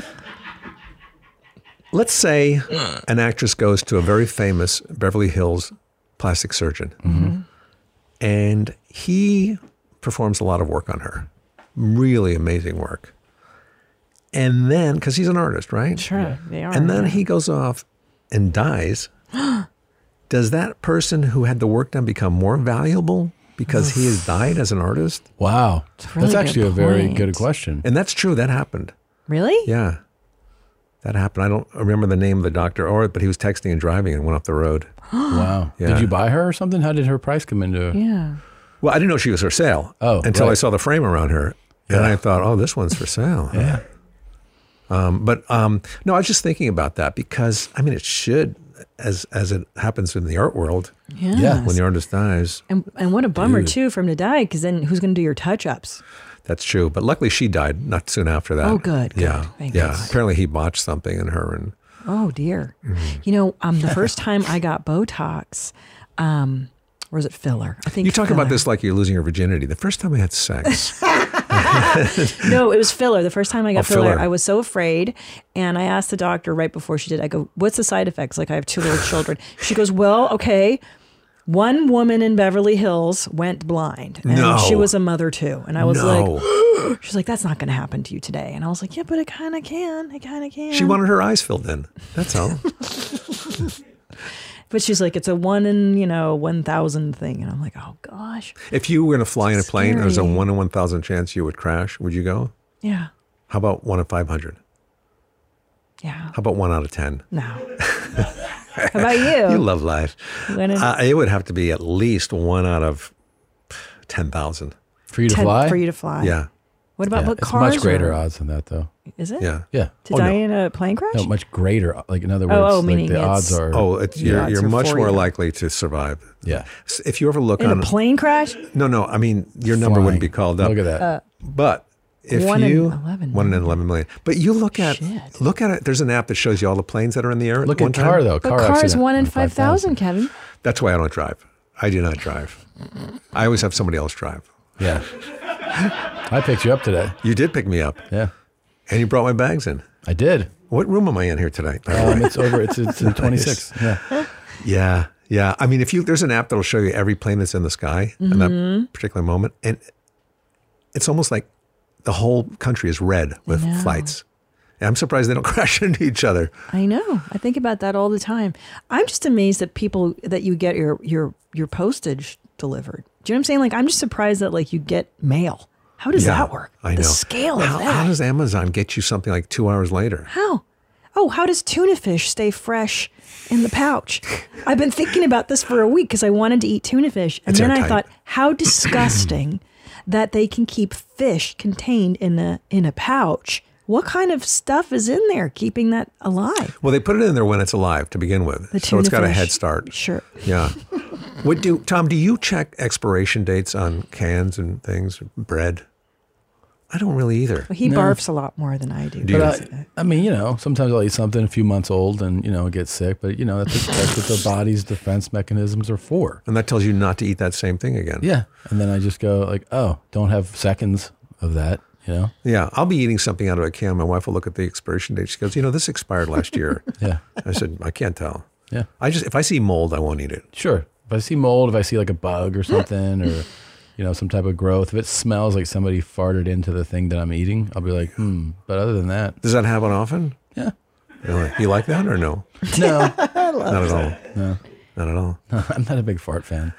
Let's say an actress goes to a very famous Beverly Hills plastic surgeon, and he performs a lot of work on her, really amazing work. And then, because he's an artist, right? Sure, they are. And then he goes off and dies, does that person who had the work done become more valuable because he has died as an artist? Wow. really That's actually good a very point. good question. And that's true. That happened. Really? Yeah. That happened. I don't remember the name of the doctor, but he was texting and driving and went off the road. Wow. Yeah. Did you buy her or something? How did her price come into? Yeah. Well, I didn't know she was for sale until right. I saw the frame around her. And I thought, oh, this one's for sale. Yeah. No, I was just thinking about that because, I mean, it should, as it happens in the art world, Yes. when the artist dies. And what a bummer, Dude. too, for him to die, because then who's going to do your touch-ups? That's true. But luckily she died not soon after that. Oh, good. Yeah. Thank yeah. God. Apparently he botched something in her. And Oh, dear. Mm-hmm. You know, the first time I got Botox, or was it filler? I think you talk about filler. this like you're losing your virginity. The first time I had sex. No, it was filler. The first time I got filler, filler. I was so afraid. And I asked the doctor right before she did, I go, what's the side effects? Like, I have 2 little children. She goes, well, okay. One woman in Beverly Hills went blind. And No. she was a mother too. And I was No. like, she's like, that's not going to happen to you today. And I was like, yeah, but it kind of can. It kind of can. She wanted her eyes filled in. That's all. But she's like, it's a 1 in, 1,000 thing. And I'm like, oh gosh. If you were going to fly in a plane, there's a Scary. 1 in 1,000 chance you would crash. Would you go? Yeah. How about 1 in 500? Yeah. How about 1 out of 10? No. How about you? You love life. When in- It would have to be at least 1 out of 10,000. For you to 10 fly? For you to fly. Yeah. What about Yeah, what it's cars? much greater are? odds than that, though. Is it? Yeah. Yeah. To die in a plane crash? No, much greater. Like, in other words, Oh, like meaning the odds it's- are. Oh, odds you're are much for more you. likely to survive. Yeah. If you ever look In on a plane crash? No, I mean your number wouldn't be called up. Look at that. But if 1 in you 11 1 in 11 million. But you look at Shit. it. There's an app that shows you all the planes that are in the air. Look one at time. car, though. But Car cars accident. 1 in 5,000, Kevin. That's why I don't drive. I do not drive. I always have somebody else drive. Yeah. I picked you up today. You did pick me up, Yeah. and you brought my bags in. I did. What room am I in here tonight? by the way? It's over. It's in 26. Yeah. Yeah. I mean, there's an app that'll show you every plane that's in the sky in that particular moment, and it's almost like the whole country is red with know. flights. And I'm surprised they don't crash into each other. I know. I think about that all the time. I'm just amazed that you get your postage delivered. Do you know what I'm saying? Like, I'm just surprised that like you get mail. How does that work? I know. The scale of how, that. How does Amazon get you something like 2 hours later? How? Oh, how does tuna fish stay fresh in the pouch? I've been thinking about this for a week because I wanted to eat tuna fish. And It's then I airtight. thought, how disgusting that they can keep fish contained in a pouch. What kind of stuff is in there keeping that alive? Well, they put it in there when it's alive to begin with. The So it's tuna got a fish. head start. Sure. Yeah. Tom, do you check expiration dates on cans and things, bread? I don't really either. Well, he No. barfs a lot more than I do. Do you? But I mean, sometimes I'll eat something a few months old and, get sick. But, that's what the body's defense mechanisms are for. And that tells you not to eat that same thing again. Yeah. And then I just go like, oh, don't have seconds of that, Yeah. I'll be eating something out of a can. My wife will look at the expiration date. She goes, this expired last year. Yeah. I said, I can't tell. Yeah. If I see mold, I won't eat it. Sure. If I see mold, if I see like a bug or something or, some type of growth, if it smells like somebody farted into the thing that I'm eating, I'll be like, But other than that, Does that happen often? yeah. Really? You like that or no? No. Not at all. No. Not at all. I'm not a big fart fan.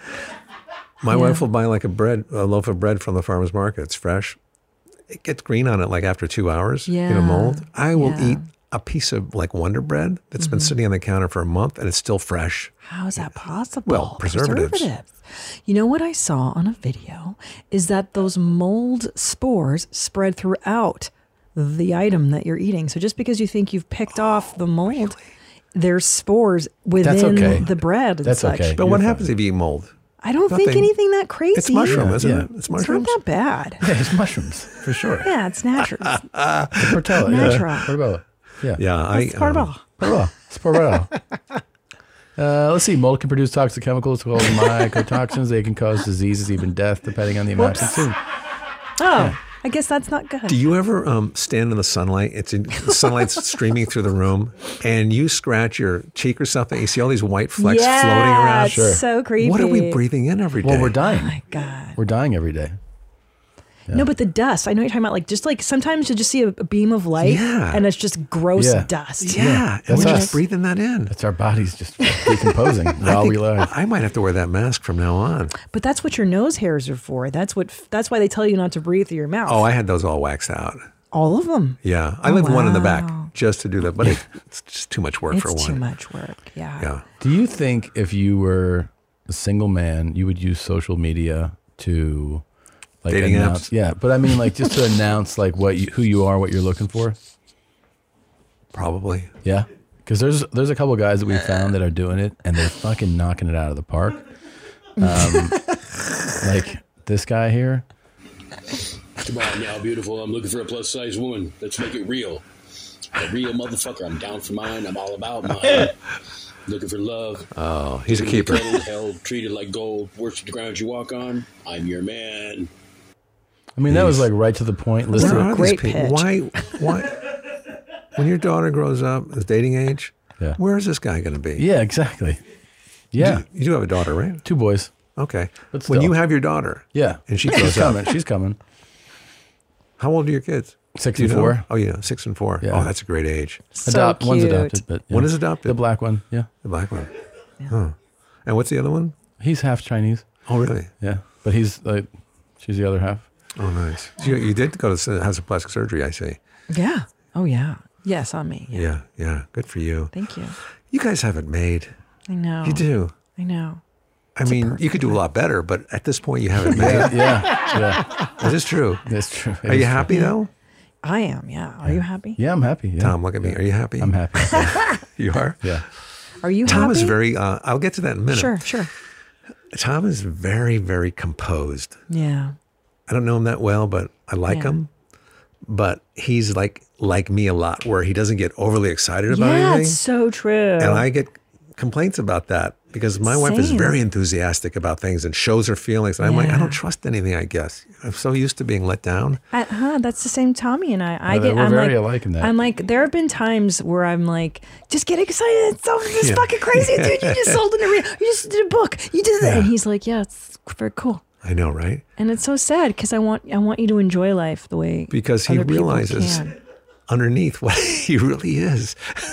My wife will buy like a loaf of bread from the farmer's market. It's fresh. It gets green on it like after 2 hours, Yeah. mold. I will Yeah. eat a piece of like Wonder Bread that's been sitting on the counter for a month and it's still fresh. How is that possible? Well, preservatives. You know what I saw on a video is that those mold spores spread throughout the item that you're eating. So just because you think you've picked off the mold, there's spores within okay. the bread and That's such. okay. But what happens if you eat mold? I don't think Nothing. anything that crazy. It's mushroom, Yeah, isn't yeah. it? It's It's not mushrooms. that bad. Yeah, it's mushrooms for sure. Yeah, it's natural. Portella. Natural. Yeah. Portobello. Yeah. Yeah, It's horrible. Portobello. It's Portobello. Let's see. Mold can produce toxic chemicals called mycotoxins. They can cause diseases, even death, depending on the amount consumed. Oh, I guess that's not good. Do you ever stand in the sunlight? The sunlight's streaming through the room, and you scratch your cheek or something. You see all these white flecks yeah, floating around. it's so creepy. What are we breathing in every day? Well, we're dying. Oh my God. We're dying every day. No, but the dust. I know you're talking about like just like sometimes you just see a beam of light Yeah. and it's just gross Yeah. dust. Yeah, and That's we're us. just breathing that in. It's our bodies just decomposing while we live. I might have to wear that mask from now on. But that's what your nose hairs are for. That's why they tell you not to breathe through your mouth. Oh, I had those all waxed out. All of them. Yeah, I left one in the back wow. just to do that, but it's just too much work It's for one. too much work. Yeah. Yeah. Do you think if you were a single man, you would use social media to like Dating announce? apps? Yeah, but I mean, like just to announce like who you are, what you're looking for. Probably. Yeah, because there's a couple guys that we found that are doing it, and they're fucking knocking it out of the park. Like this guy here. Come on now, beautiful. I'm looking for a plus size woman. Let's make it real. A real motherfucker. I'm down for mine. I'm all about mine. Looking for love. Oh, he's a Looking to be keeper. cuddled, held, treated like gold. Worship the ground you walk on. I'm your man. I mean, that was like right to the point. Listen, Where are great these people? pitch. Why? When your daughter grows up, is dating age, Yeah. where is this guy going to be? yeah, exactly. Yeah, You do have a daughter, right? 2 boys. Okay. But When still. you have your daughter, Yeah, and she she's grows up, coming. She's coming. how old are your kids? 6 Do you and know? 4. Oh, yeah, 6 and 4. Yeah. Oh, that's a great age. So One's cute. adopted, but One is adopted? The black one. Yeah, The black one. Huh. And what's the other one? he's half Chinese. Oh, really? Yeah, but he's like, she's the other half. Oh, nice. So you did go to House of Plastic Surgery, I see. Yeah. Oh yeah. Yes, on me. Yeah. Yeah, yeah. Good for you. Thank you. You guys have it made. I know. You do. I know. I mean, you could do a lot better, but at this point, you have it made. Yeah, That is true. that's true. It Are you is happy, though? I am. Yeah. Are you happy? true. Yeah, I'm happy. Yeah. Tom, look at me. Are you happy? I'm happy. You are? Yeah. Are you Tom happy? is very, I'll get to that in a minute. Sure. Sure. Tom is very, very composed. Yeah. I don't know him that well, but I like Yeah. him. But he's like me a lot, where he doesn't get overly excited about Yeah, anything. it's so true. And I get complaints about that because my wife is Same. very enthusiastic about things and shows her feelings. And I'm like, I Yeah. don't trust anything, I guess. I'm so used to being let down. That's the same Tommy and I. We're I'm very like, alike in that. I'm like, there have been times where I'm like, just get excited. It's so this is Yeah. fucking crazy, dude. You just sold an arena. You just did a book. You did that. Yeah. And he's like, yeah, it's very cool. I know, right? And it's so sad because I want you to enjoy life the way Because he other people realizes can. underneath what he really is.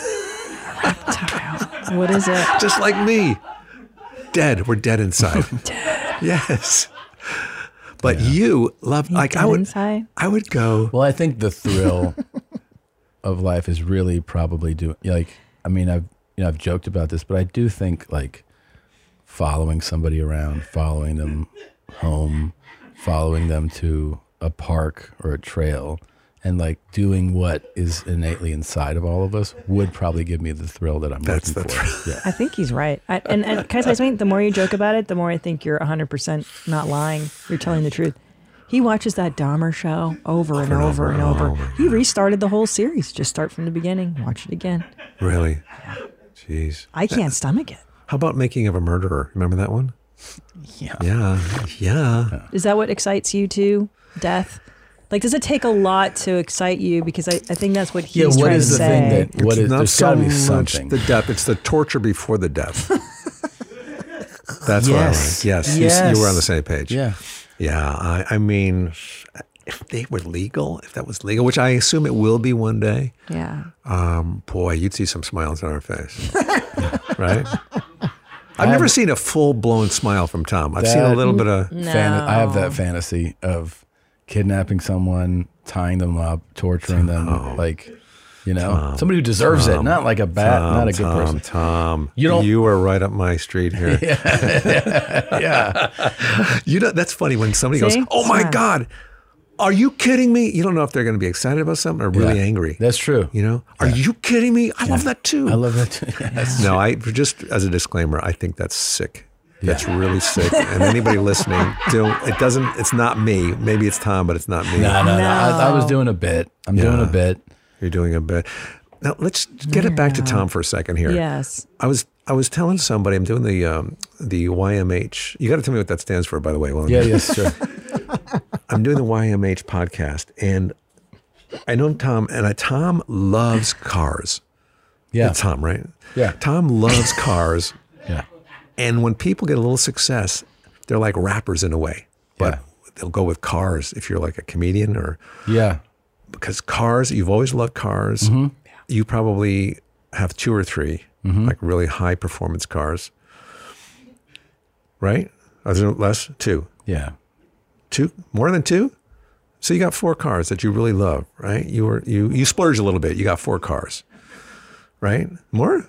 Reptile. What is it? Just like me. Dead. We're dead inside. Yes. But you love, like, dead inside? I would go. Well, I think the thrill of life is really probably doing like. I mean, I've joked about this, but I do think like following somebody around, following them home, following them to a park or a trail, and like doing what is innately inside of all of us would probably give me the thrill that I'm That's looking the for. thrill. Yeah. I think he's right. And can I tell you something? The more you joke about it, the more I think you're 100% not lying. You're telling the truth. He watches that Dahmer show over and over and over. He restarted the whole series. Just start from the beginning. Watch it again. Really? Jeez. I can't stomach it. How about Making of a Murderer? Remember that one? Yeah. Yeah. Is that what excites you too? Death? Like, does it take a lot to excite you? Because I think that's what he's Yeah, what trying is to the say. thing that what It's is not there's so got to be much something. the death. It's the torture before the death. That's what I Yes. like. Yes. Yes. You were on the same page. Yeah. Yeah. I mean, if they were legal, if that was legal, which I assume it will be one day, Yeah. boy, you'd see some smiles on our face. Right? I've never seen a full-blown smile from Tom. I've seen a little bit of... I have that fantasy of kidnapping someone, tying them up, torturing them, like, you know, somebody who deserves it, not like a bad, not a good person. Tom, You you are right up my street here. Yeah. You know, that's funny when somebody See? goes, "Oh my Yeah. God, are you kidding me?" You don't know if they're going to be excited about something or really Yeah. angry. That's true. You know, are you kidding me? I love that too. I love that too. Yes. No, I just as a disclaimer, I think that's sick. That's really sick. And anybody listening, it's not me. Maybe it's Tom, but it's not me. No. I was doing a bit. I'm doing a bit. You're doing a bit. Now let's get it back to Tom for a second here. Yes. I was telling somebody I'm doing the YMH. You got to tell me what that stands for, by the way. Well, Yeah, yes, sure. I'm doing the YMH podcast, and I know Tom, and Tom loves cars. Yeah. It's Tom, right? Yeah. Tom loves cars. Yeah. And when people get a little success, they're like rappers in a way. But they'll go with cars if you're like a comedian or Yeah. because cars, you've always loved cars. Mm-hmm. You probably have 2 or 3 like really high performance cars, right? Are there less? 2. Yeah. 2? More than 2? So you got 4 cars that you really love, right? You splurge a little bit. You got 4 cars, right? More?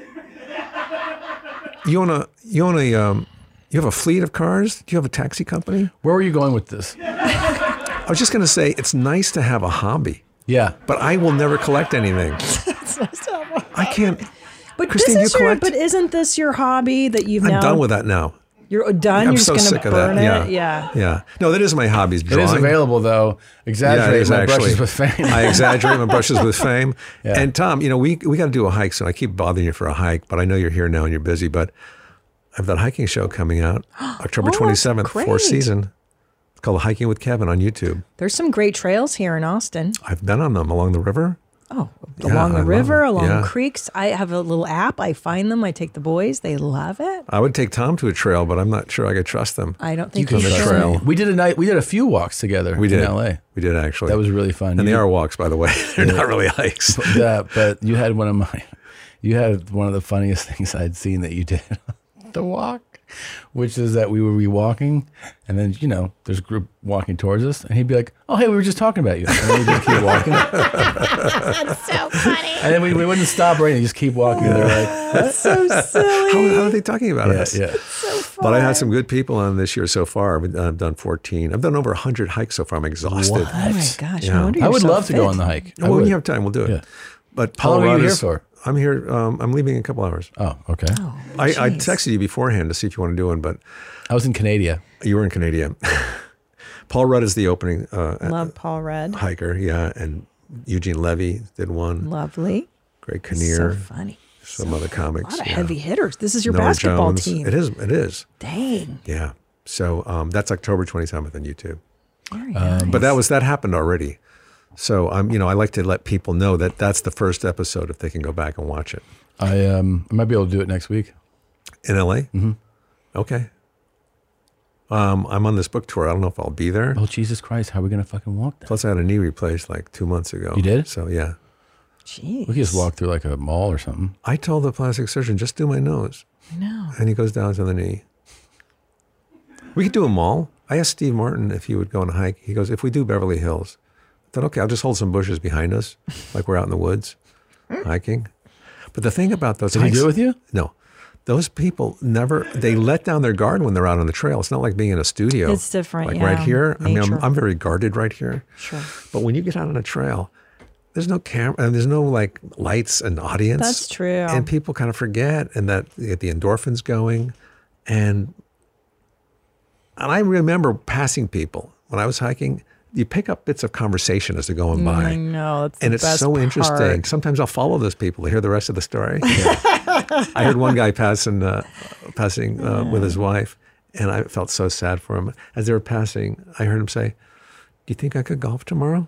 You have a fleet of cars? Do you have a taxi company? Where were you going with this? I was just going to say it's nice to have a hobby. Yeah. But I will never collect anything. I can't. But Christine, this is you collect? but isn't this your hobby that you've now? I'm done with that now. You're done. I'm You're so just sick gonna of burn that. it. Yeah. Yeah. Yeah. No, that is my hobby. It is available though. Exaggerate my brushes with fame. I exaggerate my brushes with fame. Yeah. And Tom, we got to do a hike soon. I keep bothering you for a hike, but I know you're here now and you're busy. But I have that hiking show coming out October 27th, great. 4th season. It's called Hiking with Kevin on YouTube. There's some great trails here in Austin. I've been on them along the river. Oh, Yeah, along I the love river, it. along Yeah. creeks. I have a little app. I find them. I take the boys. They love it. I would take Tom to a trail, but I'm not sure I could trust them. I don't think You you can should. trail. We did a few walks together. We did. in LA. We did actually. That was really fun. And they are walks, by the way. They're not really hikes. But you had one of the funniest things I'd seen that you did on the walk, which is that we would be walking, and then there's a group walking towards us, and he'd be like, "Oh, hey, we were just talking about you," and then we'd just keep walking. That's so funny. And then we wouldn't stop or anything, just keep walking. They're like, That's so silly. How are they talking about us? yeah. But I had some good people on this year so far. I've done 14. I've done over 100 hikes so far. I'm exhausted. Oh my gosh! Yeah. No wonder I you're would so love to go fit. on the hike. I Well, when would. you have time, we'll do it. Yeah. But How long are you Paul here Rudd is- for? I'm here. I'm leaving in a couple hours. Oh, okay. I jeez. texted you beforehand to see if you want to do one, but I was in Canada. you were in Canada. Paul Rudd is the opening Love Paul Rudd. hiker, yeah, and Eugene Levy did one. Lovely. Greg Kinnear, So funny. some other A comics. lot of yeah. heavy hitters. This is your Noah basketball Jones. team. It is. Dang. Yeah. So that's October 27th on YouTube. Very nice. But that happened already. So I like to let people know that that's the first episode if they can go back and watch it. I might be able to do it next week. In LA? Mm-hmm. Okay. I'm on this book tour. I don't know if I'll be there. Oh, Jesus Christ. How are we going to fucking walk that? Plus I had a knee replaced like 2 months ago. You did? So yeah. Jeez. We could just walk through like a mall or something. I told the plastic surgeon, just do my nose. I know. And he goes down to the knee. We could do a mall. I asked Steve Martin if he would go on a hike. He goes, if we do Beverly Hills. I thought, okay, I'll just hold some bushes behind us, like we're out in the woods hiking. But the thing about those Did he hikes, do it with you? No. Those people they let down their guard when they're out on the trail. It's not like being in a studio. It's different, Like yeah. right here. I mean, Nature. I'm very guarded right here. Sure. But when you get out on a trail, there's no camera and there's no like lights and audience. That's true. And people kind of forget and that you get the endorphins going. And I remember passing people when I was hiking. You pick up bits of conversation as they're going by. I know. That's the And it's best so interesting. part. Sometimes I'll follow those people to hear the rest of the story. I heard one guy passing with his wife, and I felt so sad for him. As they were passing, I heard him say, "Do you think I could golf tomorrow?"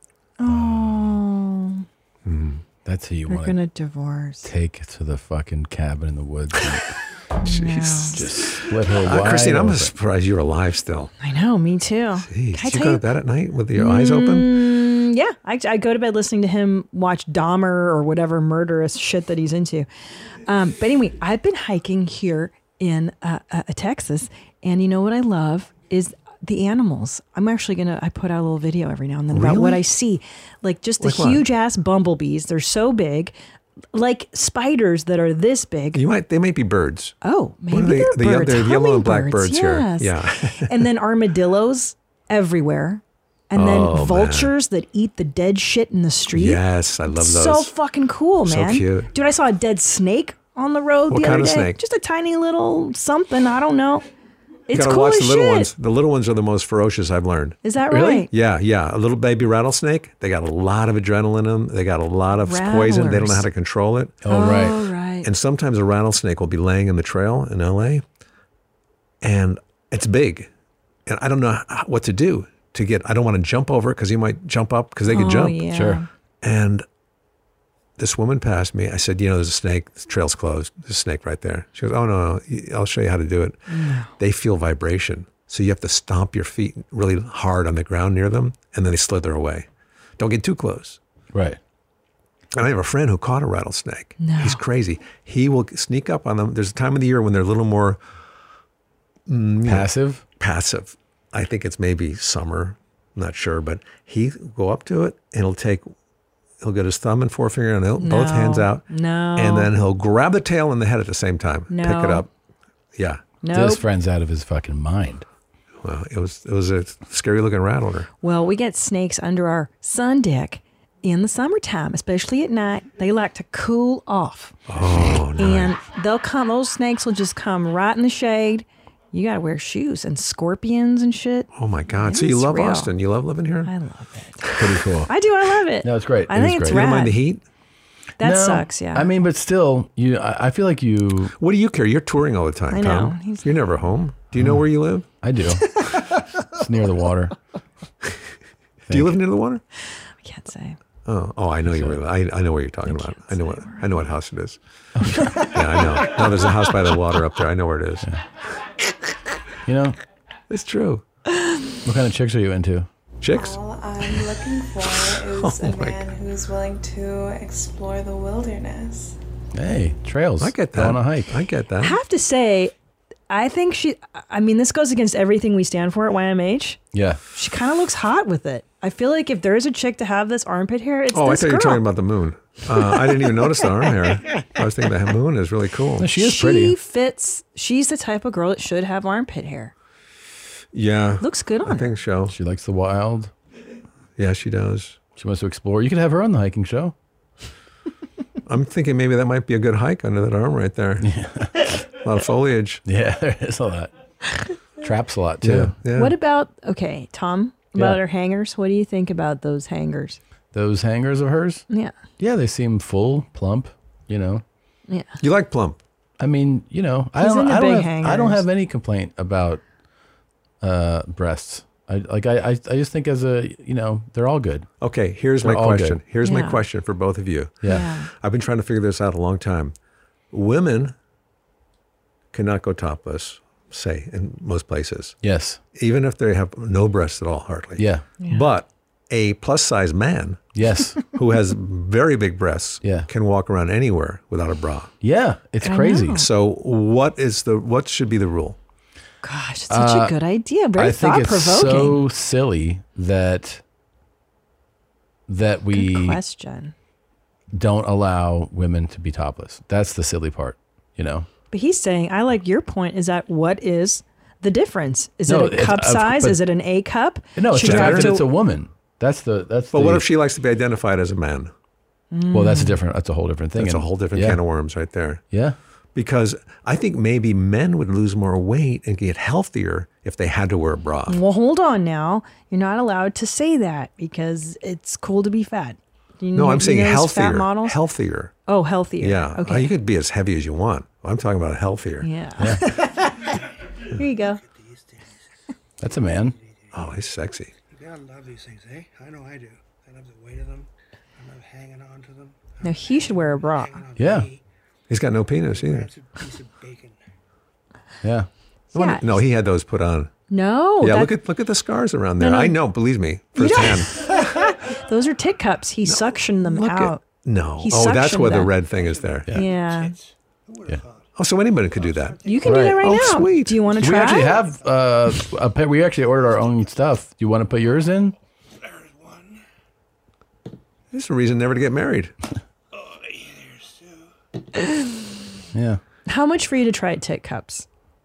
Oh, That's who you we're want gonna to divorce. take to the fucking cabin in the woods. And Jeez. just split her wide Christine, I'm open. surprised you're alive still. I know. Me too. Jeez. Can I Do you tell go you? to bed at night with your eyes open? Yeah, I go to bed listening to him watch Dahmer or whatever murderous shit that he's into. But anyway, I've been hiking here in Texas, and you know what I love is the animals. I'm actually I put out a little video every now and then about what I see, like just the Like what? huge ass bumblebees. They're so big, like spiders that are this big. They might be birds. Oh, What are maybe they? they're birds. They're yellow and black Hummingbirds, birds here. yes. Yeah. And then armadillos everywhere. And then Oh, man. vultures that eat the dead shit in the street. Yes, I love those. So fucking cool, So man. cute. Dude, I saw a dead snake on the road What the kind other of day. snake? Just a tiny little something. I don't know. You It's gotta cool watch as the little shit. ones. The little ones are the most ferocious, I've learned. Is that Really? right? Yeah. A little baby rattlesnake. They got a lot of adrenaline in them. They got a lot of poison. They don't know how to control it. Oh, right. Oh, right. And sometimes a rattlesnake will be laying in the trail in LA, and it's big, and I don't know what to do to get. I don't want to jump over it because he might jump up because they could jump. Yeah. Sure. And this woman passed me. I said, there's a snake. The trail's closed. There's a snake right there. She goes, oh no, I'll show you how to do it. They feel vibration. So you have to stomp your feet really hard on the ground near them, and then they slither away. Don't get too close. Right. And I have a friend who caught a rattlesnake. No. He's crazy. He will sneak up on them. There's a time of the year when they're a little more Passive. passive. I think it's maybe summer. I'm not sure, but he go up to it and he'll get his thumb and forefinger and both hands out. No. And then he'll grab the tail and the head at the same time. No. Pick it up. Yeah. This friend's out of his fucking mind. Well, it was a scary looking rattler. Well, we get snakes under our sun deck in the summertime, especially at night. They like to cool off. Oh, no. And those snakes will just come right in the shade. You got to wear shoes and scorpions and shit. Oh my God. So you It's love real. Austin. You love living here? I love it. Pretty cool. I do. I love it. No, it's great. I It think is it's great. rad. You don't mind the heat? That No, sucks, yeah. I mean, but still, I feel like you. What do you care? You're touring all the time, I know. Tom. You're never home. Do you know where you live? I do. It's near the water. Do you live near the water? I can't say. Oh, I know you really. I know what you're talking about. I know what house it is. Yeah, I know. No, there's a house by the water up there. I know where it is. You know, it's true. What kind of chicks are you into? Chicks? All I'm looking for is a man who's willing to explore the wilderness. Hey, trails. I get Go that. on a hike. I get I that. have to say, I think this goes against everything we stand for at YMH. Yeah. She kind of looks hot with it. I feel like if there is a chick to have this armpit hair, it's Oh, I this thought you were girl. talking about the moon. I didn't even notice the arm hair. I was thinking the moon is really cool. She fits. She's the type of girl that should have armpit hair. Yeah. Looks good on I think so. She likes the wild. Yeah, she does. She wants to explore. You could have her on the hiking show. I'm thinking maybe that might be a good hike under that arm right there. Yeah. A lot of foliage. Yeah, there is a lot. Traps a lot too. Yeah. What about Tom? About Yeah. her hangers. What do you think about those hangers? Those hangers of hers? Yeah. Yeah, they seem full, plump, you know. Yeah. You like plump? I mean, you know, I He's don't into I don't big have, I don't hangers. have any complaint about breasts. I just think as a, you know, they're all good. Okay, here's They're my all question. good. Here's my Yeah. question for both of you. Yeah. I've been trying to figure this out a long time. Women cannot go topless, say, in most places. Yes. Even if they have no breasts at all, hardly. Yeah. But a plus size man Yes. who has very big breasts Yeah. can walk around anywhere without a bra. Yeah, it's I crazy. know. So what should be the rule? Gosh, it's such a good idea. Very I think thought it's provoking. so silly that Good we question. don't allow women to be topless. That's the silly part, you know. But he's saying, I like your point. Is that what is the difference? Is No, it a it's- cup size? but- Is it an A cup? No, it's Should the you fact have that to- it's a woman. That's But the, what if she likes to be identified as a man? Well, that's a whole different thing. That's a And- whole different yeah. can of worms right there. Yeah. Because I think maybe men would lose more weight and get healthier if they had to wear a bra. Well, hold on now. You're not allowed to say that because it's cool to be fat. No, I'm saying those healthier. Fat models? Healthier. Oh, healthier. Yeah. Okay. You could be as heavy as you want. I'm talking about healthier. Yeah. Here you go. That's a man. Oh, he's sexy. You gotta love these things, eh? I know I do. I love the weight of them. I love hanging on to them. No, he should wear a bra. Yeah. He's got no penis either. That's a piece of bacon. Yeah. Yeah. No, he had those put on. No. Yeah, that- look at the scars around there. No, no. I know, believe me, firsthand. Those are tit cups. He suctioned them out. No. He Oh, that's suctioned where the them. red thing is there. Yeah. Oh, so anybody could do that. You can do that right Oh, now. sweet. Do you want to We try? actually have we actually ordered our own stuff. Do you want to put yours in? This is a reason never to get married. Yeah. How much for you to try tit cups?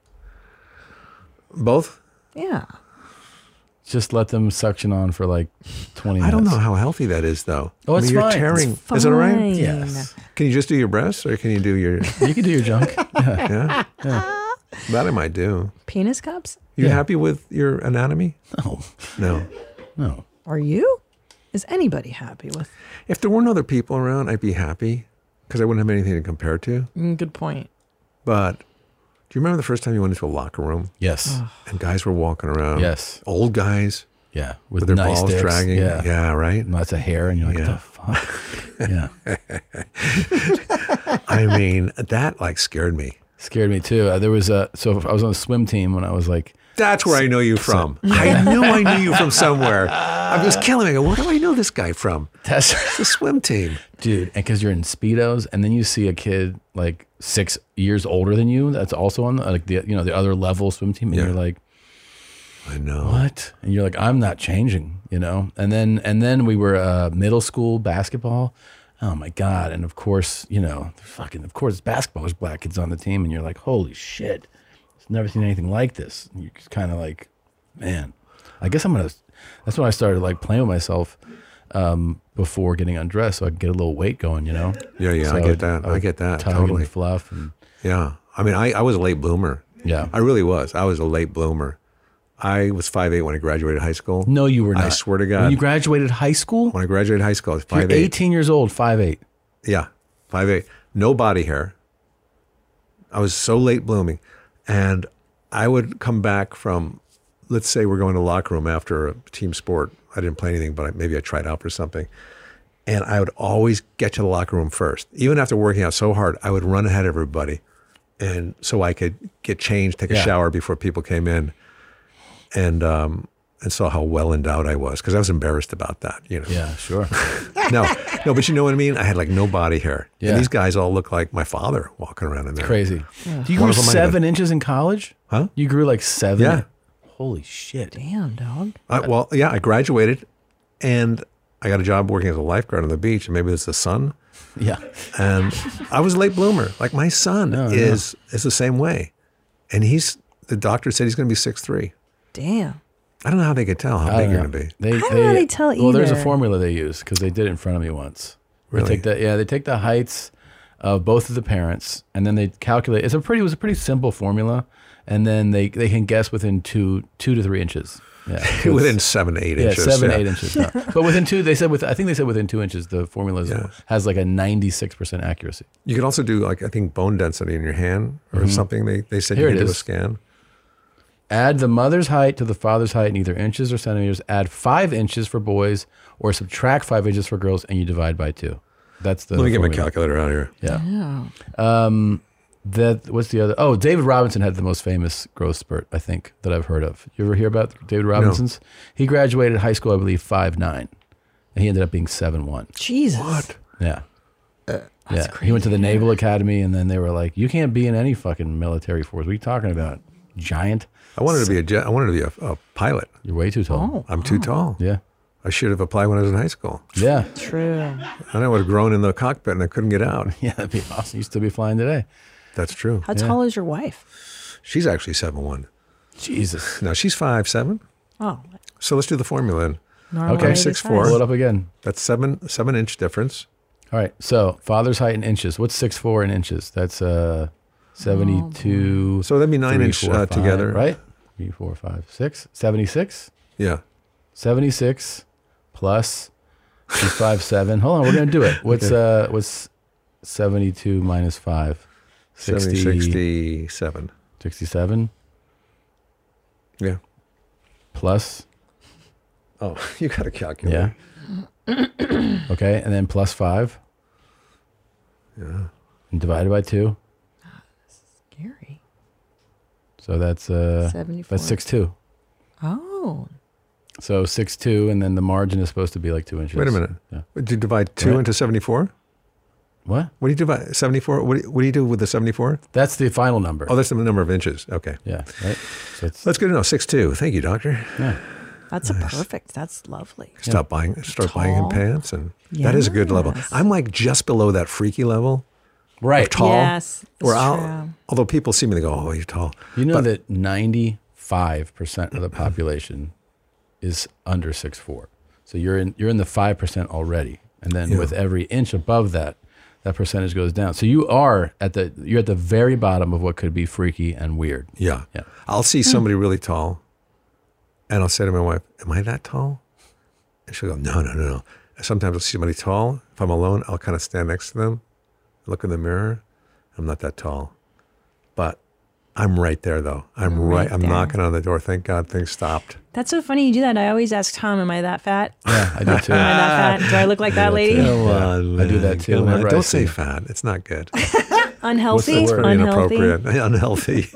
Both? Yeah. Just let them suction on for like 20 minutes. I don't know how healthy that is, though. Oh, it's you're fine. tearing. It's Is it all right? fine. Yes. Can you just do your breasts, or can you do your? You can do your junk. Yeah. That I might do. Penis cups? You Yeah. happy with your anatomy? No. No. No. Are you? Is anybody happy with? If there weren't other people around, I'd be happy because I wouldn't have anything to compare to. Good point. But do you remember the first time you went into a locker room Yes. and guys were walking around? Yes. Old guys Yeah. with their nice balls dicks. dragging. Yeah. Yeah, right? Lots of hair, and you're like, Yeah. what the fuck? Yeah. I mean, that like scared me. Scared me too. There was I was on a swim team when I was like. That's where I know you from. I knew I knew you from somewhere. I was killing me. I go, where do I know this guy from? That's the swim team. Dude, and because you're in Speedos, and then you see a kid like 6 years older than you that's also on the other level swim team, and you're like, I know. What? And you're like, I'm not changing, And then we were middle school basketball. Oh my God. And of course, of course basketball, there's black kids on the team, and you're like, holy shit. Never seen anything like this. And you're just kind of like, man, I guess that's when I started like playing with myself before getting undressed so I could get a little weight going, Yeah, So I get that. I get that. tug Totally. and fluff. And, yeah. I mean, I was a late bloomer. Yeah. I really was. I was a late bloomer. I was 5'8" when I graduated high school. No, you were not. I swear to God. When you graduated high school? When I graduated high school, I was 5'8". You're 18 years old, 5'8". Yeah, 5'8". No body hair. I was so late blooming. And I would come back from, let's say we're going to the locker room after a team sport. I didn't play anything, but maybe I tried out for something. And I would always get to the locker room first. Even after working out so hard, I would run ahead of everybody. And so I could get changed, take a shower before people came in. And saw how well endowed I was, because I was embarrassed about that, Yeah, sure. No, but you know what I mean? I had like no body hair. Yeah. And these guys all look like my father walking around in there. Crazy. Yeah. You grew 7 inches in college? Huh? You grew like 7? Yeah. Holy shit. Damn, dog. I graduated, and I got a job working as a lifeguard on the beach, and maybe it's the sun. Yeah. And I was a late bloomer. Like my son is the same way. And the doctor said he's going to be 6'3". Damn. I don't know how they could tell how big you're going to be. I don't know how they tell Well, there's a either. formula they use because they did it in front of me once. Really? They take the heights of both of the parents, and then they calculate. It was a pretty simple formula, and then they can guess within 2 to 3 inches. Yeah, within 7 to 8 inches. 7 8 inches. No. But within 2, I think they said within 2 inches, the formula has like a 96% accuracy. You can also do I think bone density in your hand or something. They said Here you it can do a is. scan. Add the mother's height to the father's height in either inches or centimeters. Add 5 inches for boys, or subtract 5 inches for girls, and you divide by 2. That's the. Let me get my formula. calculator out here. Yeah. What's the other? Oh, David Robinson had the most famous growth spurt, I think, that I've heard of. You ever hear about David Robinson's? No. He graduated high school, I believe, 5'9", and he ended up being 7'1". Jesus. What? Yeah. He went to the Naval Academy, and then they were like, "You can't be in any fucking military force. What are you talking about, giant?" I wanted to be a pilot. You're way too tall. I'm too tall. Yeah. I should have applied when I was in high school. Yeah. True. And I would have grown in the cockpit and I couldn't get out. Yeah, that'd be awesome. You'd still be flying today. That's true. How tall is your wife? She's actually 7'1". Jesus. No, she's 5'7". Oh. So let's do the formula then. Normal Okay. 6'4". Pull it up again. That's 7 inch difference. All right. So father's height in inches. What's 6'4" in inches? That's 72. So that'd be 9 inch 5, together. right? 3, 4, 5, 6. 76. Yeah. 76 plus 5'7". Hold on, we're gonna do it. What's 72 minus 5? 67. 67. Yeah. Plus. Oh, you got to calculate. Yeah. Okay, and then plus 5. Yeah. And divided by 2. Scary. So that's 74. That's 6'2". Oh. So 6'2", and then the margin is supposed to be like 2 inches. Wait a minute. Yeah. Did you divide 2 into 74? What? What do you divide 74? What do you do with the 74? That's the final number. Oh, that's the number of inches. Okay. Yeah. Right. So it's, That's good to know. 6'2". Thank you, doctor. yeah. That's a perfect. That's lovely. Start buying him pants, and that is a good level. Yes. I'm like just below that freaky level. Right. Of tall. Yes, it's Where true. although people see me, they go, "Oh, you're tall." You know that 95% of the population is under 6'4". So you're in the 5% already, and then with every inch above that, that percentage goes down. So you're at the very bottom of what could be freaky and weird. Yeah. Yeah. I'll see somebody really tall, and I'll say to my wife, "Am I that tall?" And she'll go, No. Sometimes I'll see somebody tall. If I'm alone, I'll kind of stand next to them, look in the mirror. I'm not that tall, but I'm right there though. I'm right. I'm there. knocking on the door. Thank God things stopped. That's so funny you do that. I always ask Tom, am I that fat? Yeah, I do too. Am I that fat? Do I look like that lady? Come on, I do that too Come on. whenever I Don't see say it. fat. It's not good. Unhealthy. That's very Unhealthy. inappropriate. Unhealthy.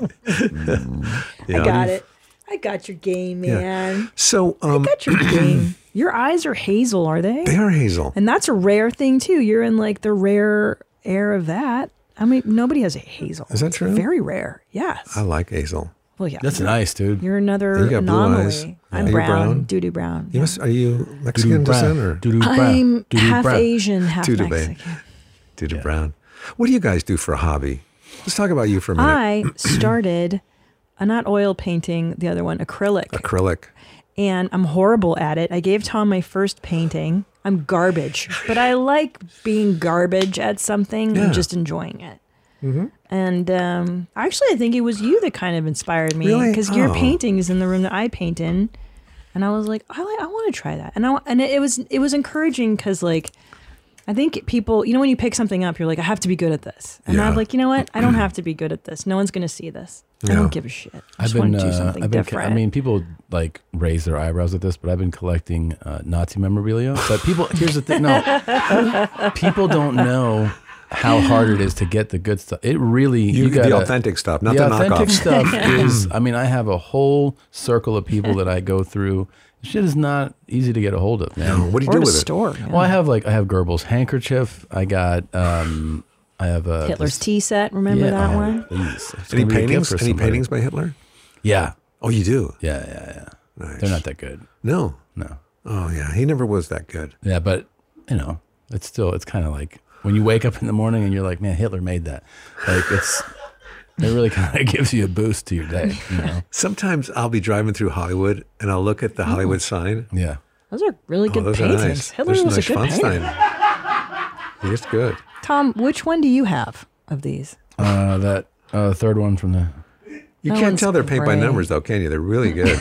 I got it. I got your game, Yeah. man. So, I got your game. Your eyes are hazel, are they? They are hazel. And that's a rare thing too. You're in like the rare air of that. I mean, nobody has a hazel. Is that It's true? very rare. Yes. I like hazel. Well, yeah. That's nice, dude. You're another You got blue anomaly. eyes. I'm Are you brown. brown? Doo-doo brown. You must, are you Mexican descent or? I'm half Asian, half Doo-doo Mexican. Doo-doo brown. What do you guys do for a hobby? Let's talk about you for a minute. I started, not oil painting, the other one, acrylic. Acrylic. And I'm horrible at it. I gave Tom my first painting. I'm garbage, but I like being garbage at something Yeah. and just enjoying it. Mm-hmm. And actually, I think it was you that kind of inspired me Really? because your Oh. painting is in the room that I paint in, and I was like, I want to try that. And it was encouraging because like I think people, when you pick something up, you're like, I have to be good at this, and I'm like, you know what? I don't have to be good at this. No one's gonna see this. I don't give a shit. I just want to do something different. I mean, people like raise their eyebrows at this, but I've been collecting Nazi memorabilia. But people, here's the thing: people don't know how hard it is to get the good stuff. It really You get gotta, the authentic stuff, not the authentic knockoffs. stuff is. I mean, I have a whole circle of people that I go through. Shit is not easy to get a hold of, man. No, what do you do with it? Well, I have Goebbels' handkerchief. I got. I have a Hitler's tea set. Remember that one? Please. It's Any gonna be a gift paintings? for Any somebody. paintings by Hitler? Yeah. Oh, you do? Yeah. Nice. They're not that good. No. No. Oh, yeah. He never was that good. Yeah, but it's kind of like when you wake up in the morning and you're like, man, Hitler made that. Like it really kind of gives you a boost to your day. Sometimes I'll be driving through Hollywood and I'll look at the Hollywood sign. Yeah. Those are really good those paintings. Are nice. Hitler There's was a nice good painter. Feinstein. He's good. Tom, which one do you have of these? That third one from the. You That can't one's tell they're paint by great. numbers, though, can you? They're really good.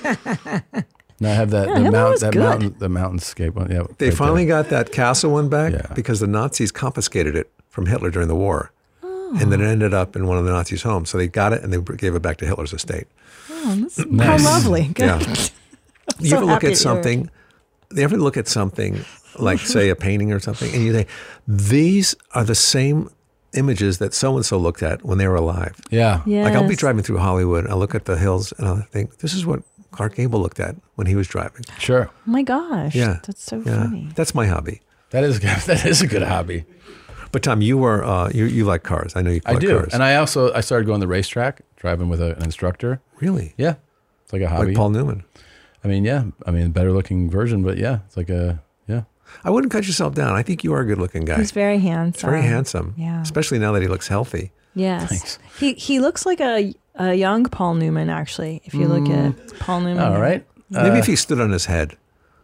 No, I have that Yeah, Hitler was good. mountainscape one. Yeah, They right finally there. got that castle one back because the Nazis confiscated it from Hitler during the war. And then it ended up in one of the Nazis' homes. So they got it and they gave it back to Hitler's estate. Oh, that's Nice. how lovely. Good. Yeah. You So ever look happy at that something? You ever look at something like, say, a painting or something, and you think, these are the same images that so-and-so looked at when they were alive. Yeah. Like I'll be Yes. driving through Hollywood, I look at the hills, and I think, this is what Clark Gable looked at when he was driving. Sure. Oh my gosh. Yeah. That's so Yeah. funny. That's my hobby. That is a good hobby. But Tom, you were you like cars. I know you I collect do, cars. and I started going to the racetrack, driving with an instructor. Really? Yeah, it's like a hobby. Like Paul Newman. I mean, yeah. I mean, better looking version, but yeah, it's like I wouldn't cut yourself down. I think you are a good looking guy. He's very handsome. He's very handsome. Yeah. Especially now that he looks healthy. Yes. Thanks. He looks like a young Paul Newman, actually, if you look at Paul Newman. All right. Maybe if he stood on his head.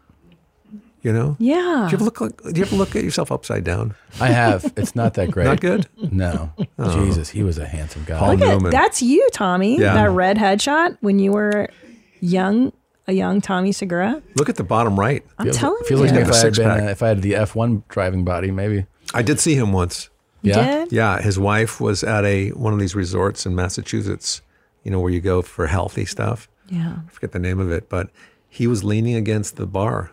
You know? Yeah. Do you ever look at yourself upside down? I have. It's not that great. Not good? No. Jesus, he was a handsome guy. Paul Look at, Newman. that's you, Tommy. Yeah. That red headshot when you were a young Tommy Segura. Look at the bottom right. I'm telling Feels you. like got if a I had six-pack. if I had the F1 driving body, maybe. I did see him once. You Yeah. did? Yeah, his wife was at one of these resorts in Massachusetts, where you go for healthy stuff. Yeah. I forget the name of it, but he was leaning against the bar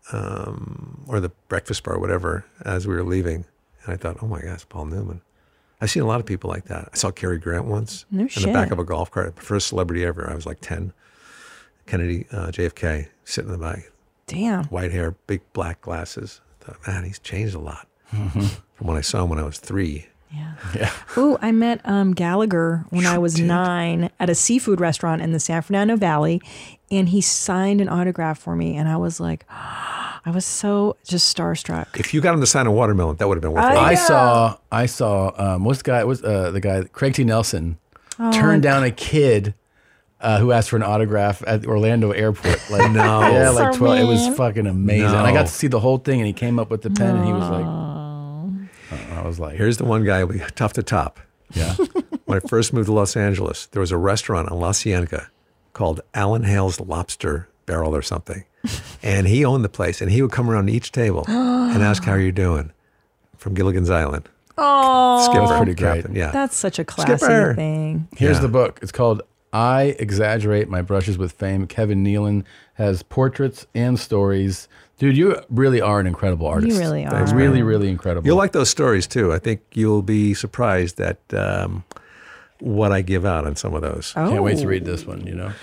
or the breakfast bar, whatever, as we were leaving. And I thought, oh my gosh, Paul Newman. I've seen a lot of people like that. I saw Cary Grant once No in shit. the back of a golf cart. First celebrity ever. I was like 10. Kennedy, JFK, sitting in the back. Damn. White hair, big black glasses. I thought, man, he's changed a lot from when I saw him when I was 3. Yeah. Ooh, I met Gallagher when I was 9 at a seafood restaurant in the San Fernando Valley, and he signed an autograph for me, and I was like, I was so just starstruck. If you got him to sign a watermelon, that would have been worth it. I saw what's the guy Craig T. Nelson turned down a kid who asked for an autograph at Orlando Airport. Like No. yeah, So like 12. It was mean. fucking amazing. And I got to see the whole thing, and he came up with the pen, and he was like, I was like, Here's the one guy who tough to top. yeah, When I first moved to Los Angeles, there was a restaurant on La Cienega called Alan Hale's Lobster Barrel or something. And he owned the place, and he would come around to each table and ask, how are you doing? From Gilligan's Island. Oh, Skipper. pretty great. Captain, yeah. that's such a classy Skipper. thing. here's Yeah. the book. It's called I exaggerate my brushes with fame. Kevin Nealon has portraits and stories. Dude, you really are an incredible artist. You really are. Thanks, really, really incredible. You'll like those stories too. I think you'll be surprised at what I give out on some of those. Oh. Can't wait to read this one, you know.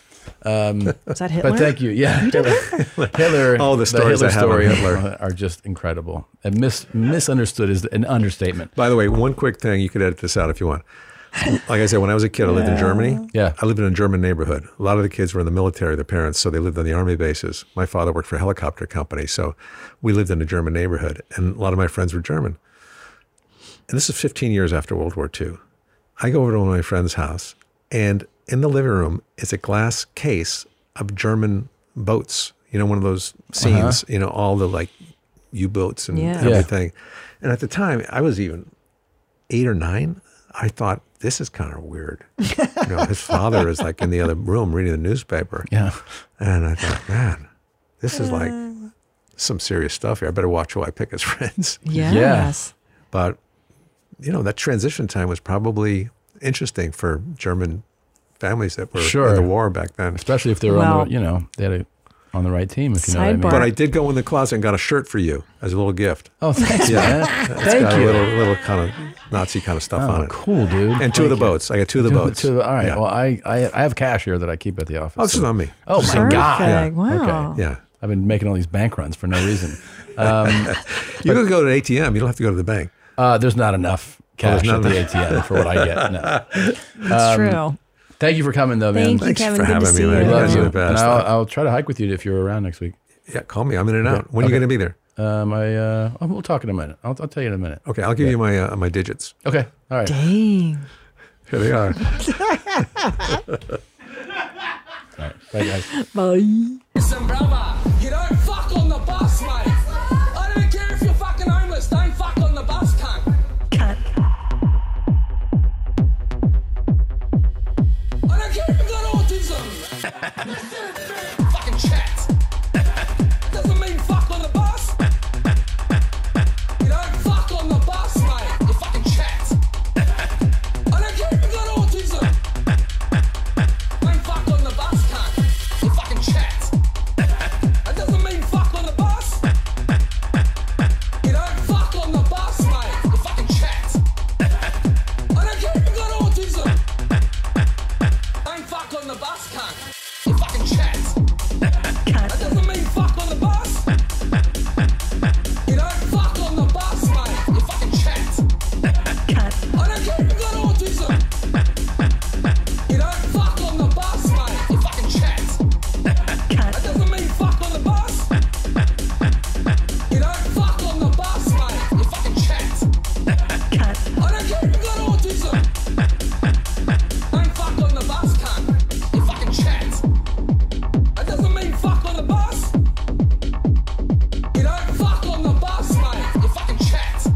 Is that Hitler? But thank you. Yeah. Hitler. Oh, the stories Hitler I have on story Hitler are just incredible. And misunderstood is an understatement. By the way, one quick thing, you could edit this out if you want. Like I said, when I was a kid, I lived in Germany. Yeah. I lived in a German neighborhood. A lot of the kids were in the military, their parents, so they lived on the army bases. My father worked for a helicopter company, so we lived in a German neighborhood, and a lot of my friends were German. And this is 15 years after World War II. I go over to one of my friend's house, and in the living room is a glass case of German boats. You know, one of those scenes, you know, all the like U-boats and everything. And at the time, I was even 8 or 9. I thought, this is kind of weird. You know, his father is like in the other room reading the newspaper. Yeah. And I thought, man, this is like some serious stuff here. I better watch who I pick as friends. Yes. But, you know, that transition time was probably interesting for German families that were in the war back then. Especially if they were on the, you know, they had on the right team, if you know what I mean. But I did go in the closet and got a shirt for you as a little gift. Oh, thanks, man. It's Thank got you. a little kind of Nazi kind of stuff on it. Cool, dude. And 2 of the boats. I got 2 of the boats. All right. Yeah. Well, I have cash here that I keep at the office. Oh, this is on me. Oh, my God. Yeah. Wow. Okay. Yeah. I've been making all these bank runs for no reason. You could go to an ATM. You don't have to go to the bank. There's not enough cash at the ATM for what I get. No. That's true. Thank you for coming, though, man. Thank you, Thanks Kevin. for Good to having see me, you. man. I love guys you. are the best. And I'll try to hike with you if you're around next week. Yeah, call me. I'm in and out. When are you going to be there? We'll talk in a minute. I'll tell you in a minute. Okay, I'll give you my digits. Okay. All right. Dang. Here they are. All right. Bye, guys. Bye. Listen, brother, you don't fuck on the bus, mate. I don't care if you're fucking homeless. Don't fuck on the bus, cunt. I don't care if you got autism. Fucking chat. Doesn't mean fuck on the bus. You don't fuck on the bus, mate. You fucking chat. I don't care if you got autism. Don't fuck on the bus, cunt. You fucking chat. That doesn't mean fuck on the bus. You don't fuck on the bus, mate. You fucking chat. I don't care if you got autism. Don't fuck on the bus, cunt. You fucking chat. That doesn't mean fuck on the bus. You don't fuck on the bus, mate. You fucking chat. I don't care if you got autism. You don't fuck on the bus, mate. You fucking chat. That doesn't mean fuck on the bus. You don't fuck on the bus, mate. You fucking chat. I don't care if you got autism. Don't fuck on the bus, cunt. You fucking chat. That doesn't mean fuck on the bus. You don't fuck on the bus, mate. You fucking chat.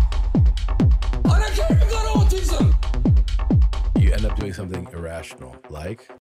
I don't care if you got autism. You end up doing something irrational, like